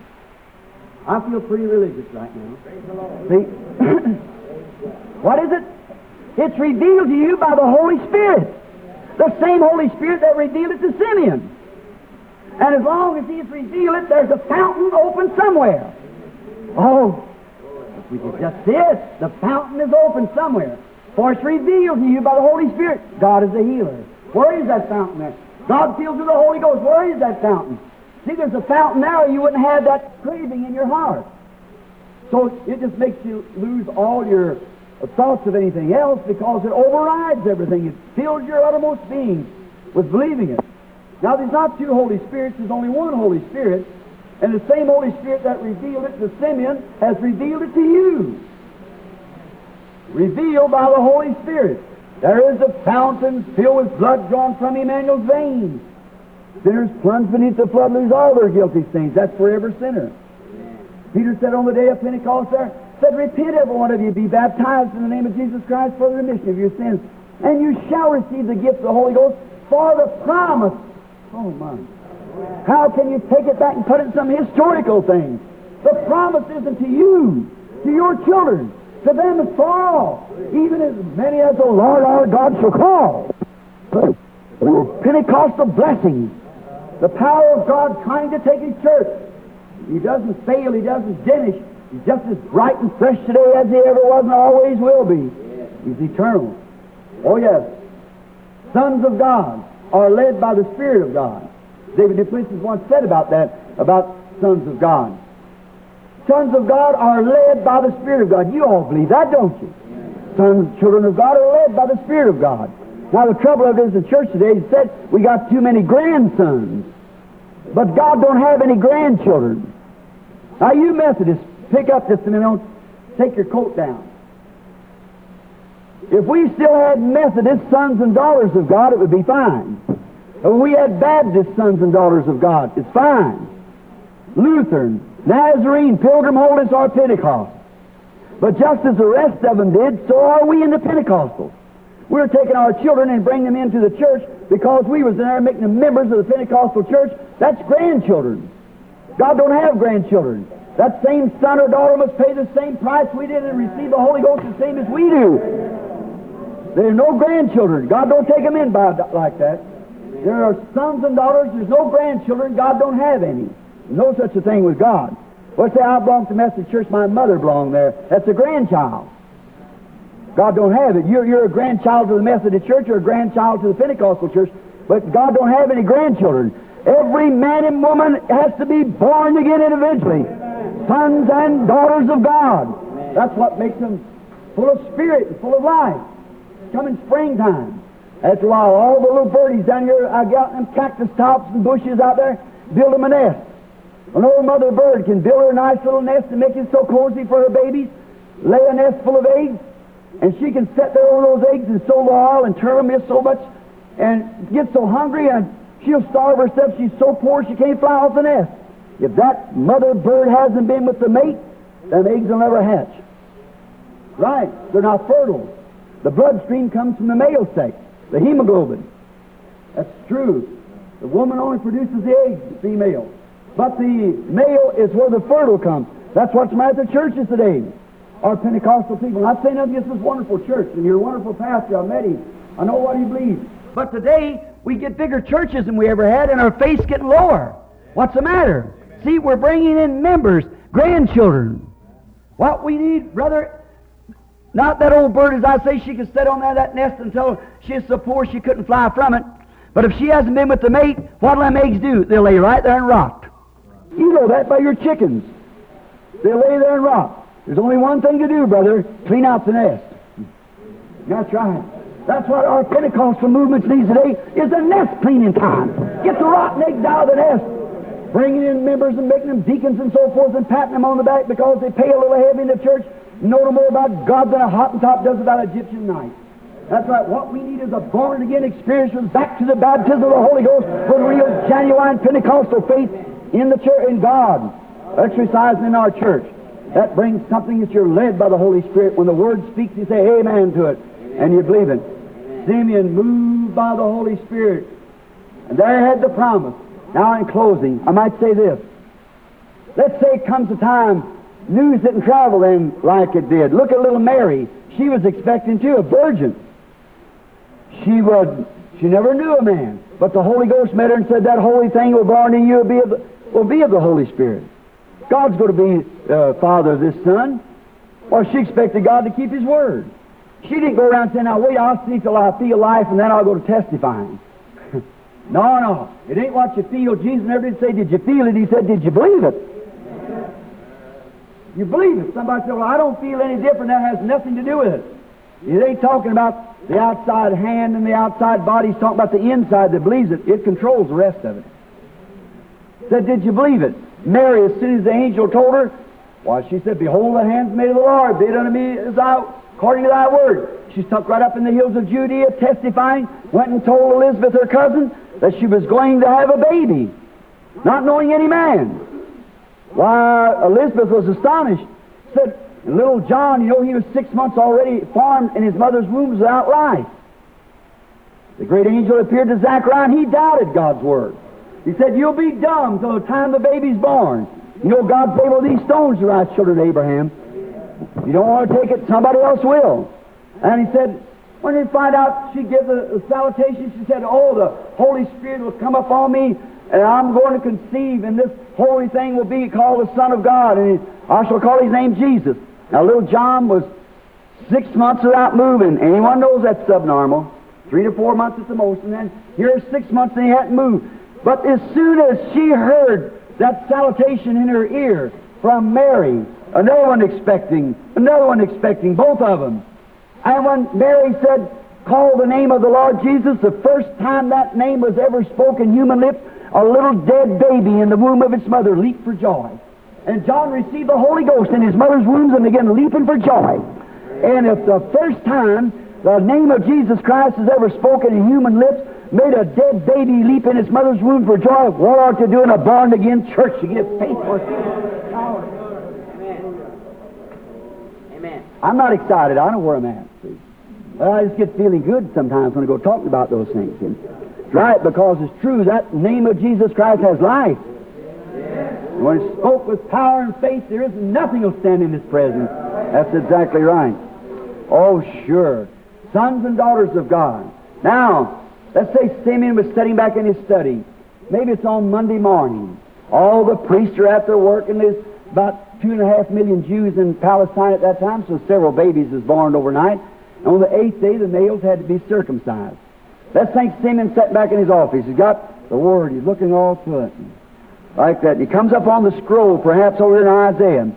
I feel pretty religious right now. See? What is it? It's revealed to you by the Holy Spirit. The same Holy Spirit that revealed it to Simeon. And as long as He's revealed it, there's a fountain open somewhere. Oh, if we could just see it. The fountain is open somewhere. For it's revealed to you by the Holy Spirit. God is a healer. Where is that fountain there? God fills with the Holy Ghost. Where is that fountain? See, there's a fountain there, or you wouldn't have that craving in your heart. So it just makes you lose all your thoughts of anything else because it overrides everything. It fills your uttermost being with believing it. Now, there's not two Holy Spirits. There's only one Holy Spirit. And the same Holy Spirit that revealed it to Simeon has revealed it to you. Revealed by the Holy Spirit. There is a fountain filled with blood drawn from Emmanuel's veins. Sinners plunged beneath the flood lose all their guilty stains. That's for every sinner. Peter said on the day of Pentecost there, said, repent every one of you, be baptized in the name of Jesus Christ for the remission of your sins, and you shall receive the gift of the Holy Ghost for the promise. Oh my. How can you take it back and put it in some historical thing? The promise isn't to you, to your children, to them as far off, even as many as the Lord our God shall call. Pentecostal blessings, the power of God trying to take His church. He doesn't fail, He doesn't diminish. He's just as bright and fresh today as He ever was and always will be. He's eternal. Oh yes. Sons of God are led by the Spirit of God. David Duplessis once said about that, about sons of God. Sons of God are led by the Spirit of God. You all believe that, don't you? Sons, children of God are led by the Spirit of God. Now the trouble of it is the church today is said we got too many grandsons. But God don't have any grandchildren. Now you Methodists, pick up just a minute, don't take your coat down. If we still had Methodist sons and daughters of God, it would be fine. If we had Baptist sons and daughters of God, it's fine. Lutheran, Nazarene, Pilgrim Holiness, or Pentecost. But just as the rest of them did, so are we in the Pentecostals. We're taking our children and bringing them into the church because we was there making them members of the Pentecostal church. That's grandchildren. God don't have grandchildren. That same son or daughter must pay the same price we did and receive the Holy Ghost the same as we do. There are no grandchildren. God don't take them in by like that. There are sons and daughters. There's no grandchildren. God don't have any. No such a thing with God. Well, say I belong to Methodist Church. My mother belonged there. That's a grandchild. God don't have it. You're, you're a grandchild to the Methodist Church or a grandchild to the Pentecostal Church, but God don't have any grandchildren. Every man and woman has to be born again individually. Amen. Sons and daughters of God. Amen. That's what makes them full of spirit and full of life. Come in springtime. After a while, all the little birdies down here, I got them cactus tops and bushes out there, build them a nest. An old mother bird can build her a nice little nest and make it so cozy for her babies, lay a nest full of eggs, and she can sit there over those eggs and sow the oil and turn them in so much and get so hungry and she'll starve herself. She's so poor she can't fly off the nest. If that mother bird hasn't been with the mate, them eggs will never hatch. Right. They're not fertile. The bloodstream comes from the male sex, the hemoglobin. That's true. The woman only produces the eggs, the female. But the male is where the fertile comes. That's what's the matter with the churches today. Our Pentecostal people. I'm not saying nothing against this wonderful church, and you're a wonderful pastor. I met him. I know what he believes. But today, we get bigger churches than we ever had, and our faith's getting lower. What's the matter? See, we're bringing in members, grandchildren. What we need, brother, not that old bird, as I say, she can sit on that, that nest until she's so poor she couldn't fly from it. But if she hasn't been with the mate, what'll them eggs do? They'll lay right there and rot. You know that by your chickens. They'll lay there and rot. There's only one thing to do, brother, clean out the nest. That's right. That's what our Pentecostal movement needs today, is a nest cleaning time. Get the rotten eggs out of the nest. Bringing in members and making them deacons and so forth and patting them on the back because they pay a little heavy in the church, know no more about God than a Hottentot does about Egyptian night. That's right. What we need is a born-again experience from back to the baptism of the Holy Ghost with real, genuine Pentecostal faith in the church, in God, exercising in our church. That brings something that you're led by the Holy Spirit. When the Word speaks, you say amen to it, and you believe it. Simeon moved by the Holy Spirit, and there had the promise. Now in closing, I might say this. Let's say it comes a time news didn't travel then like it did. Look at little Mary. She was expecting too, a virgin. She was, she never knew a man, but the Holy Ghost met her and said, that holy thing will born in you will be of the, will be of the Holy Spirit. God's going to be uh, father of this son. Well, she expected God to keep His word. She didn't go around saying, now wait, I'll see till I feel life and then I'll go to testifying. No, no. It ain't what you feel. Jesus never did say, did you feel it? He said, did you believe it? You believe it. Somebody said, well, I don't feel any different. That has nothing to do with it. It ain't talking about the outside hand and the outside body. He's talking about the inside that believes it. It controls the rest of it. Said, did you believe it? Mary, as soon as the angel told her, why, she said, behold, the handmaid of the Lord, be it unto me as thou, according to thy word. She stuck right up in the hills of Judea, testifying, went and told Elizabeth, her cousin, that she was going to have a baby, not knowing any man. Why, Elizabeth was astonished. Said, and little John, you know, he was six months already formed in his mother's womb without life. The great angel appeared to Zachariah, and he doubted God's word. He said, you'll be dumb till the time the baby's born. You know, God's able these stones to rise children to Abraham. If you don't want to take it, somebody else will. And he said, when he find out, she gives a, a salutation. She said, oh, the Holy Spirit will come upon me, and I'm going to conceive, and this holy thing will be called the Son of God, and I shall call his name Jesus. Now, little John was six months without moving. Anyone knows that's subnormal. Three to four months at the most, and then here's six months and he hadn't moved. But as soon as she heard that salutation in her ear from Mary, another one expecting, another one expecting, both of them. And when Mary said, call the name of the Lord Jesus, the first time that name was ever spoken, human lips, a little dead baby in the womb of its mother leaped for joy. And John received the Holy Ghost in his mother's womb and began leaping for joy. And if the first time the name of Jesus Christ is ever spoken in human lips, made a dead baby leap in its mother's womb for joy, what ought to do in a born-again church to give faith for it? Amen. I'm not excited. I know where I'm at. See? Well, I just get feeling good sometimes when I go talking about those things. And right, because it's true. That name of Jesus Christ has life. And when it spoke with power and faith, there is nothing will stand in His presence. That's exactly right. Oh, sure. Sons and daughters of God. Now, let's say Simeon was sitting back in his study. Maybe it's on Monday morning. All the priests are at their work, and there's about two and a half million Jews in Palestine at that time, so several babies was born overnight. And on the eighth day, the males had to be circumcised. Let's think Simeon sat back in his office. He's got the Word. He's looking all through it. Like that. And he comes up on the scroll, perhaps over in Isaiah.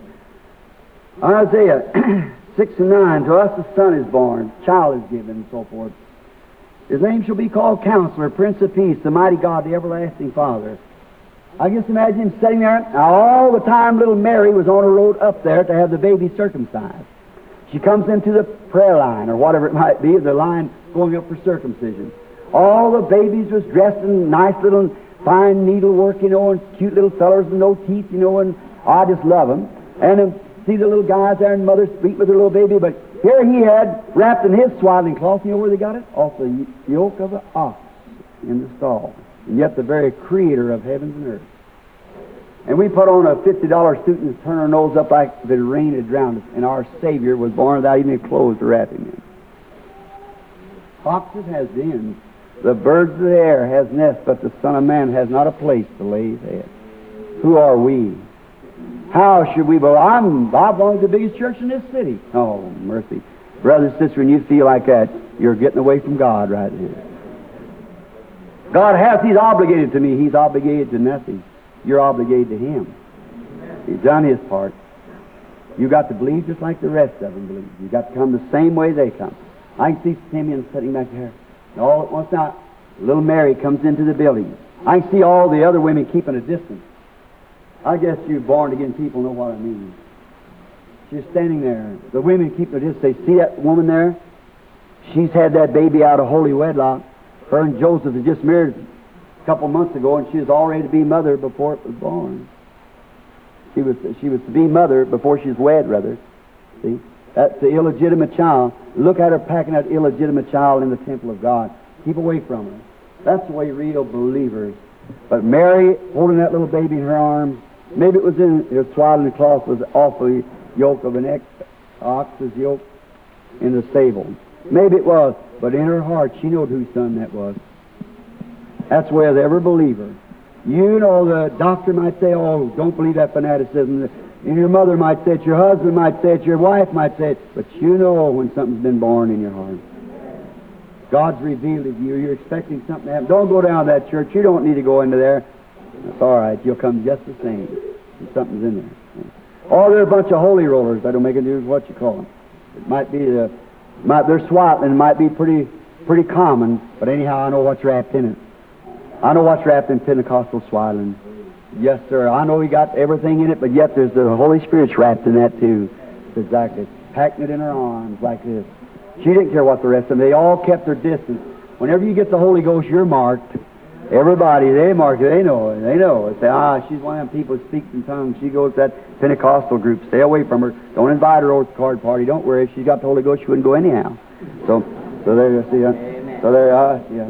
Isaiah six and nine. To us a son is born, child is given, and so forth. His name shall be called Counselor, Prince of Peace, the Mighty God, the Everlasting Father. I just imagine him sitting there, and all the time little Mary was on her road up there to have the baby circumcised. She comes into the prayer line, or whatever it might be, the line going up for circumcision. All the babies was dressed in nice little fine needlework, you know, and cute little fellers with no teeth, you know, and I just love them. And um, see the little guys there and mother's feet with her little baby, but here he had, wrapped in his swaddling cloth, you know where they got it? Off the yoke of an ox in the stall. And yet the very creator of heavens and earth. And we put on a fifty dollar suit and turn our nose up like the rain had drowned us. And our Savior was born without even clothes to wrap him in. Foxes has dens. The birds of the air has nests, but the Son of Man has not a place to lay his head. Who are we? How should we believe? I'm, I belong to the biggest church in this city. Oh, mercy. Brother, sister, when you feel like that, you're getting away from God right here. God has, He's obligated to me. He's obligated to nothing. You're obligated to Him. He's done His part. You've got to believe just like the rest of them believe. You've got to come the same way they come. I can see Simeon sitting back there. And all at once now, little Mary comes into the building. I can see all the other women keeping a distance. I guess you born-again people know what I mean. She's standing there. The women keep a distance. They see that woman there? She's had that baby out of holy wedlock. Her and Joseph had just married a couple months ago, and she was already to be mother before it was born. She was she was to be mother before she was wed, rather. See? That's the illegitimate child. Look at her packing that illegitimate child in the temple of God. Keep away from her. That's the way real believers. But Mary, holding that little baby in her arms, maybe it was in her swaddling cloth, was off the yoke of an ex, ox's yoke in the stable. Maybe it was, but in her heart she knew whose son that was. That's where every believer You know, the doctor might say, oh, don't believe that fanaticism. And your mother might say it, your husband might say it, your wife might say it, but you know when something's been born in your heart. God's revealed it to you. You're expecting something to happen. Don't go down to that church. You don't need to go into there. That's all right. You'll come just the same. Something's in there. Or they're a bunch of holy rollers. That don't make any difference what you call them. It might be the, might, they're swaddling. It might be pretty, pretty common. But anyhow, I know what's wrapped in it. I know what's wrapped in Pentecostal swaddling. Yes, sir. I know we got everything in it, but yet there's the Holy Spirit's wrapped in that too. Exactly. Packing it in her arms like this. She didn't care what the rest of them. They all kept their distance. Whenever you get the Holy Ghost, you're marked. Everybody, they mark it. They know it. They know it. Say, ah, she's one of them people who speaks in tongues. She goes to that Pentecostal group. Stay away from her. Don't invite her over to the card party. Don't worry. If she's got the Holy Ghost, she wouldn't go anyhow. So, so there you see. Uh, so there, uh, yeah.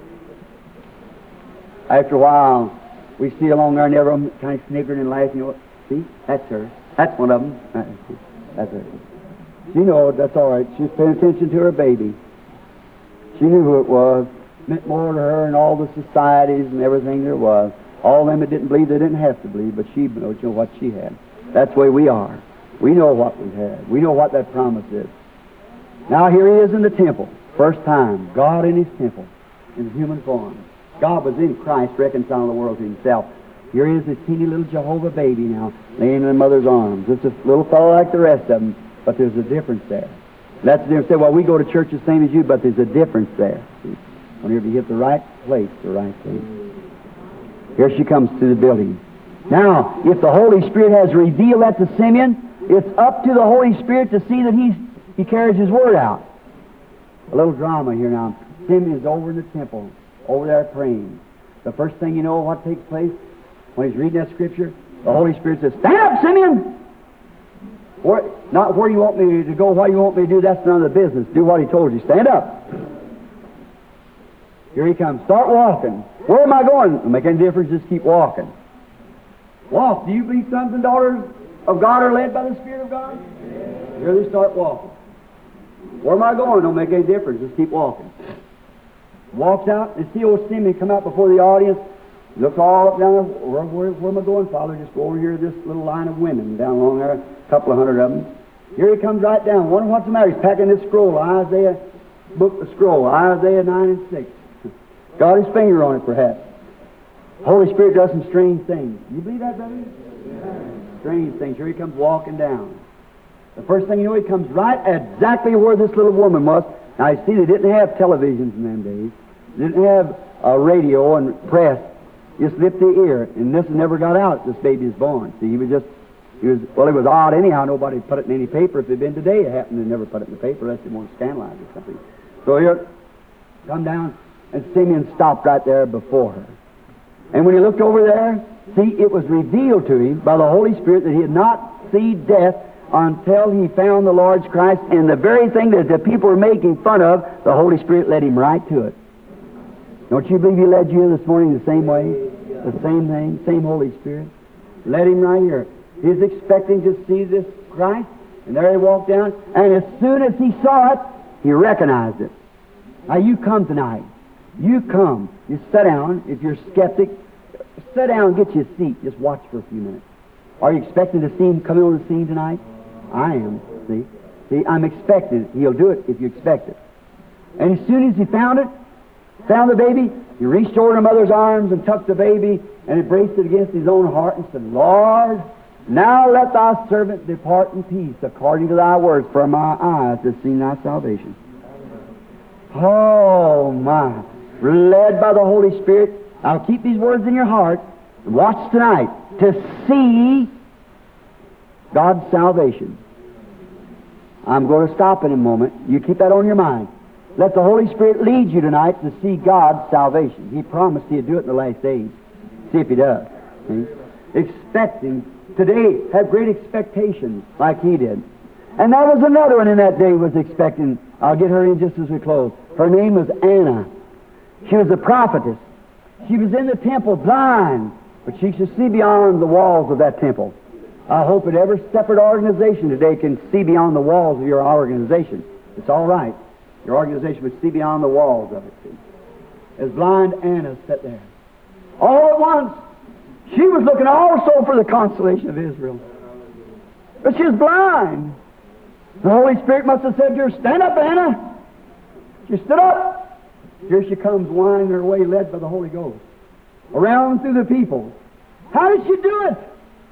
After a while, we see along there, and everyone kind of sniggering and laughing. You know what? See, that's her. That's one of them. That's her. She knows. That's all right. She's paying attention to her baby. She knew who it was. It meant more to her and all the societies and everything there was. All of them that didn't believe, they didn't have to believe, but she knows, you know, what she had. That's the way we are. We know what we had. We know what that promise is. Now here he is in the temple. First time. God in his temple. In human form. God was in Christ reconciling the world to himself. Here he is, this teeny little Jehovah baby now, laying in the mother's arms. It's a little fellow like the rest of them, but there's a difference there. That's the difference. Say, well, we go to church the same as you, but there's a difference there. See? Whenever you hit the right place, the right thing. Here she comes to the building. Now, if the Holy Spirit has revealed that to Simeon, it's up to the Holy Spirit to see that he's, he carries his word out. A little drama here now. Simeon's over in the temple, over there praying. The first thing you know what takes place when he's reading that scripture, the Holy Spirit says, stand up, Simeon! Where, not where you want me to go, what you want me to do, that's none of the business. Do what he told you. Stand up. Here he comes. Start walking. Where am I going? It'll make any difference, just keep walking. Walk. Do you believe sons and daughters of God are led by the Spirit of God? Yes. Here they start walking. Where am I going? Don't make any difference, just keep walking. Walks out and see old Simeon come out before the audience. Looks all up down there. Where, where, where am I going, Father? Just go over here to this little line of women down along there, a couple of hundred of them. Here he comes right down. Wonder what's the matter. He's packing this scroll, Isaiah book, the scroll, Isaiah nine and six. Got his finger on it, perhaps. Holy Spirit does some strange things. You believe that, brother? Yeah. Strange things. Here he comes walking down. The first thing you know, he comes right exactly where this little woman was. Now, you see, they didn't have televisions in them days. They didn't have uh, radio and press. Just lift the ear, and this never got out. This baby is born. See, he was just, he was, well, it was odd anyhow. Nobody put it in any paper. If it had been today, it happened to never put it in the paper unless they wanted to scandalize or something. So here, come down, and Simeon stopped right there before her. And when he looked over there, see, it was revealed to him by the Holy Spirit that he had not seen death until he found the Lord's Christ. And the very thing that the people were making fun of, the Holy Spirit led him right to it. Don't you believe he led you this morning the same way? The same thing, same Holy Spirit. Led him right here. He's expecting to see this Christ, and there he walked down, and as soon as he saw it, he recognized it. Now you come tonight. You come. You sit down. If you're skeptic, sit down and get you a seat. Just watch for a few minutes. Are you expecting to see him come on the scene tonight? I am. See? See, I'm expecting. He'll do it if you expect it. And as soon as he found it, found the baby, he reached over to mother's arms and tucked the baby and embraced it against his own heart and said, Lord, now let thy servant depart in peace according to thy words, for my eyes have seen thy salvation. Oh, my. Led by the Holy Spirit. I'll keep these words in your heart. Watch tonight to see God's salvation. I'm going to stop in a moment. You keep that on your mind. Let the Holy Spirit lead you tonight to see God's salvation. He promised He'd do it in the last days. See if He does. See? Expecting. Today, have great expectations like He did. And there was another one in that day was expecting. I'll get her in just as we close. Her name was Anna. She was a prophetess. She was in the temple blind, but she should see beyond the walls of that temple. I hope that every separate organization today can see beyond the walls of your organization. It's all right. Your organization would see beyond the walls of it. See? As blind Anna sat there. All at once, She was looking also for the consolation of Israel. But she was blind. The Holy Spirit must have said to her, stand up, Anna. She stood up. Here she comes, winding her way, led by the Holy Ghost, around through the people. How did she do it?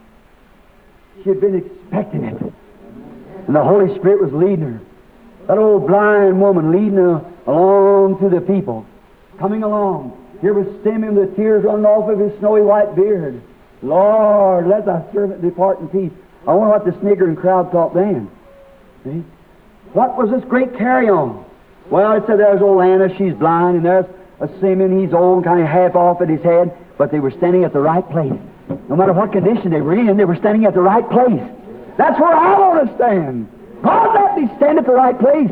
She had been expecting it. And the Holy Spirit was leading her. That old blind woman leading her along through the people. Coming along. Here was Simeon, the tears running off of his snowy white beard. Lord, let thy servant depart in peace. I wonder what the sniggering crowd thought then. See? What was this great carry-on? Well, it said there's old Anna, she's blind, and there's a Simeon, he's old and kind of half off at his head, but they were standing at the right place. No matter what condition they were in, they were standing at the right place. That's where I want to stand. God, let me stand at the right place.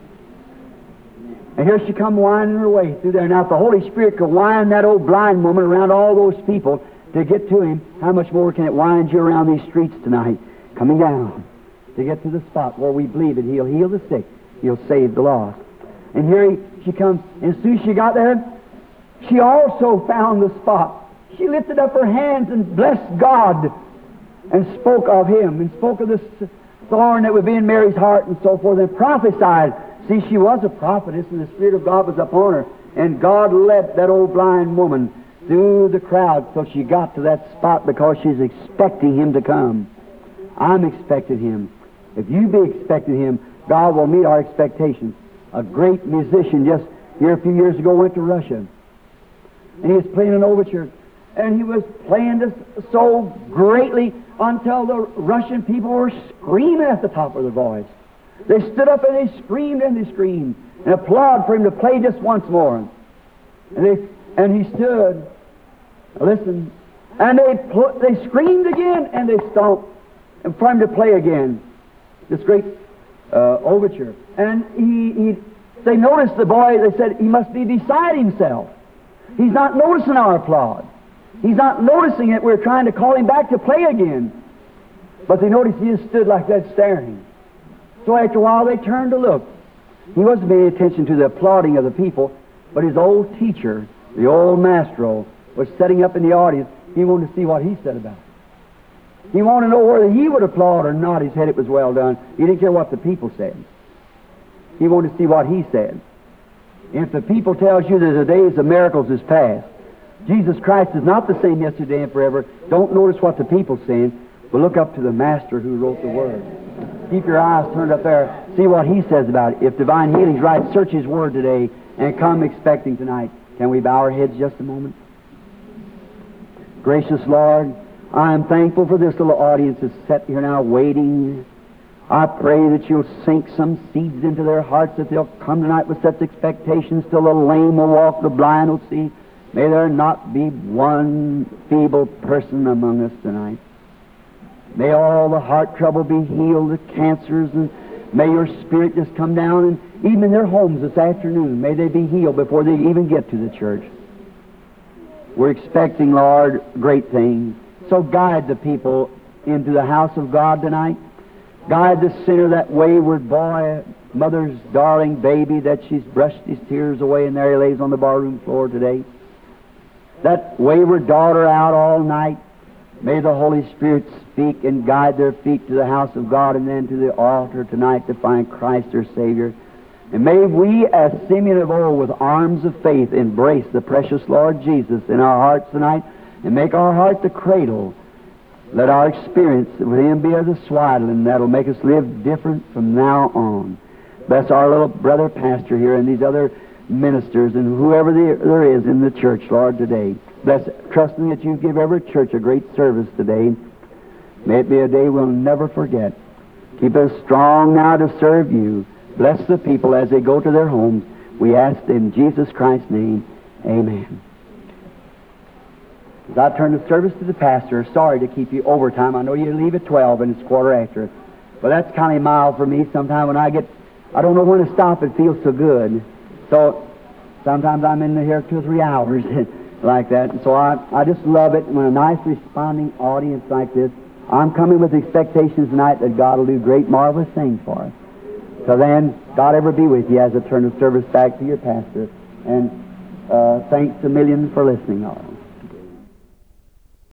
And here she come winding her way through there. Now, if the Holy Spirit could wind that old blind woman around all those people to get to Him, how much more can it wind you around these streets tonight, coming down to get to the spot where we believe that He'll heal the sick, He'll save the lost. And here he, she comes, and as soon as she got there, she also found the spot. She lifted up her hands and blessed God and spoke of Him and spoke of this thorn that would be in Mary's heart and so forth, and prophesied. See, she was a prophetess, and the Spirit of God was upon her. And God led that old blind woman through the crowd till she got to that spot because she's expecting Him to come. I'm expecting Him. If you be expecting Him, God will meet our expectations. A great musician just here a few years ago went to Russia. And he was playing an overture. And he was playing this so greatly until the Russian people were screaming at the top of their voice. They stood up and they screamed and they screamed and applauded for him to play just once more. And they and he stood. Listen. And they pl- they screamed again and they stomped and for him to play again. This great uh, overture. And he, he they noticed the boy, they said he must be beside himself. He's not noticing our applaud. He's not noticing it. We're trying to call him back to play again. But they noticed he just stood like that staring. So after a while they turned to look. He wasn't paying attention to the applauding of the people, but his old teacher, the old maestro, was sitting up in the audience. He wanted to see what he said about it. He wanted to know whether he would applaud or not. He said it was well done. He didn't care what the people said. He wanted to see what he said. If the people tells you that the days of miracles is past, Jesus Christ is not the same yesterday and forever, don't notice what the people's saying, but look up to the Master who wrote the Word. Keep your eyes turned up there. See what He says about it. If divine healing's right, search His Word today and come expecting tonight. Can we bow our heads just a moment? Gracious Lord, I am thankful for this little audience that's sat here now waiting. I pray that You'll sink some seeds into their hearts, that they'll come tonight with such expectations till the lame will walk, the blind will see. May there not be one feeble person among us tonight. May all the heart trouble be healed, the cancers, and may Your Spirit just come down, and even in their homes this afternoon, may they be healed before they even get to the church. We're expecting, Lord, great things. So guide the people into the house of God tonight. Guide the sinner, that wayward boy, mother's darling baby, that she's brushed his tears away, and there he lays on the barroom floor today. That wayward daughter out all night. May the Holy Spirit speak and guide their feet to the house of God and then to the altar tonight to find Christ their Savior. And may we, as Simeon of old, with arms of faith, embrace the precious Lord Jesus in our hearts tonight and make our heart the cradle. Let our experience with Him be as a swaddling that'll make us live different from now on. Bless our little brother pastor here and these other ministers and whoever there is in the church, Lord, today. Bless, trusting that You give every church a great service today. May it be a day we'll never forget. Keep us strong now to serve You. Bless the people as they go to their homes. We ask in Jesus Christ's name, amen. As I turn the service to the pastor, sorry to keep you overtime. I know you leave at twelve and it's quarter after. But that's kind of mild for me. Sometimes when I get, I don't know when to stop. It feels so good. So sometimes I'm in here two or three hours like that. And so I, I just love it when a nice responding audience like this. I'm coming with expectations tonight that God will do great, marvelous things for us. So then, God ever be with you as I turn the service back to your pastor. And uh, thanks a million for listening, all.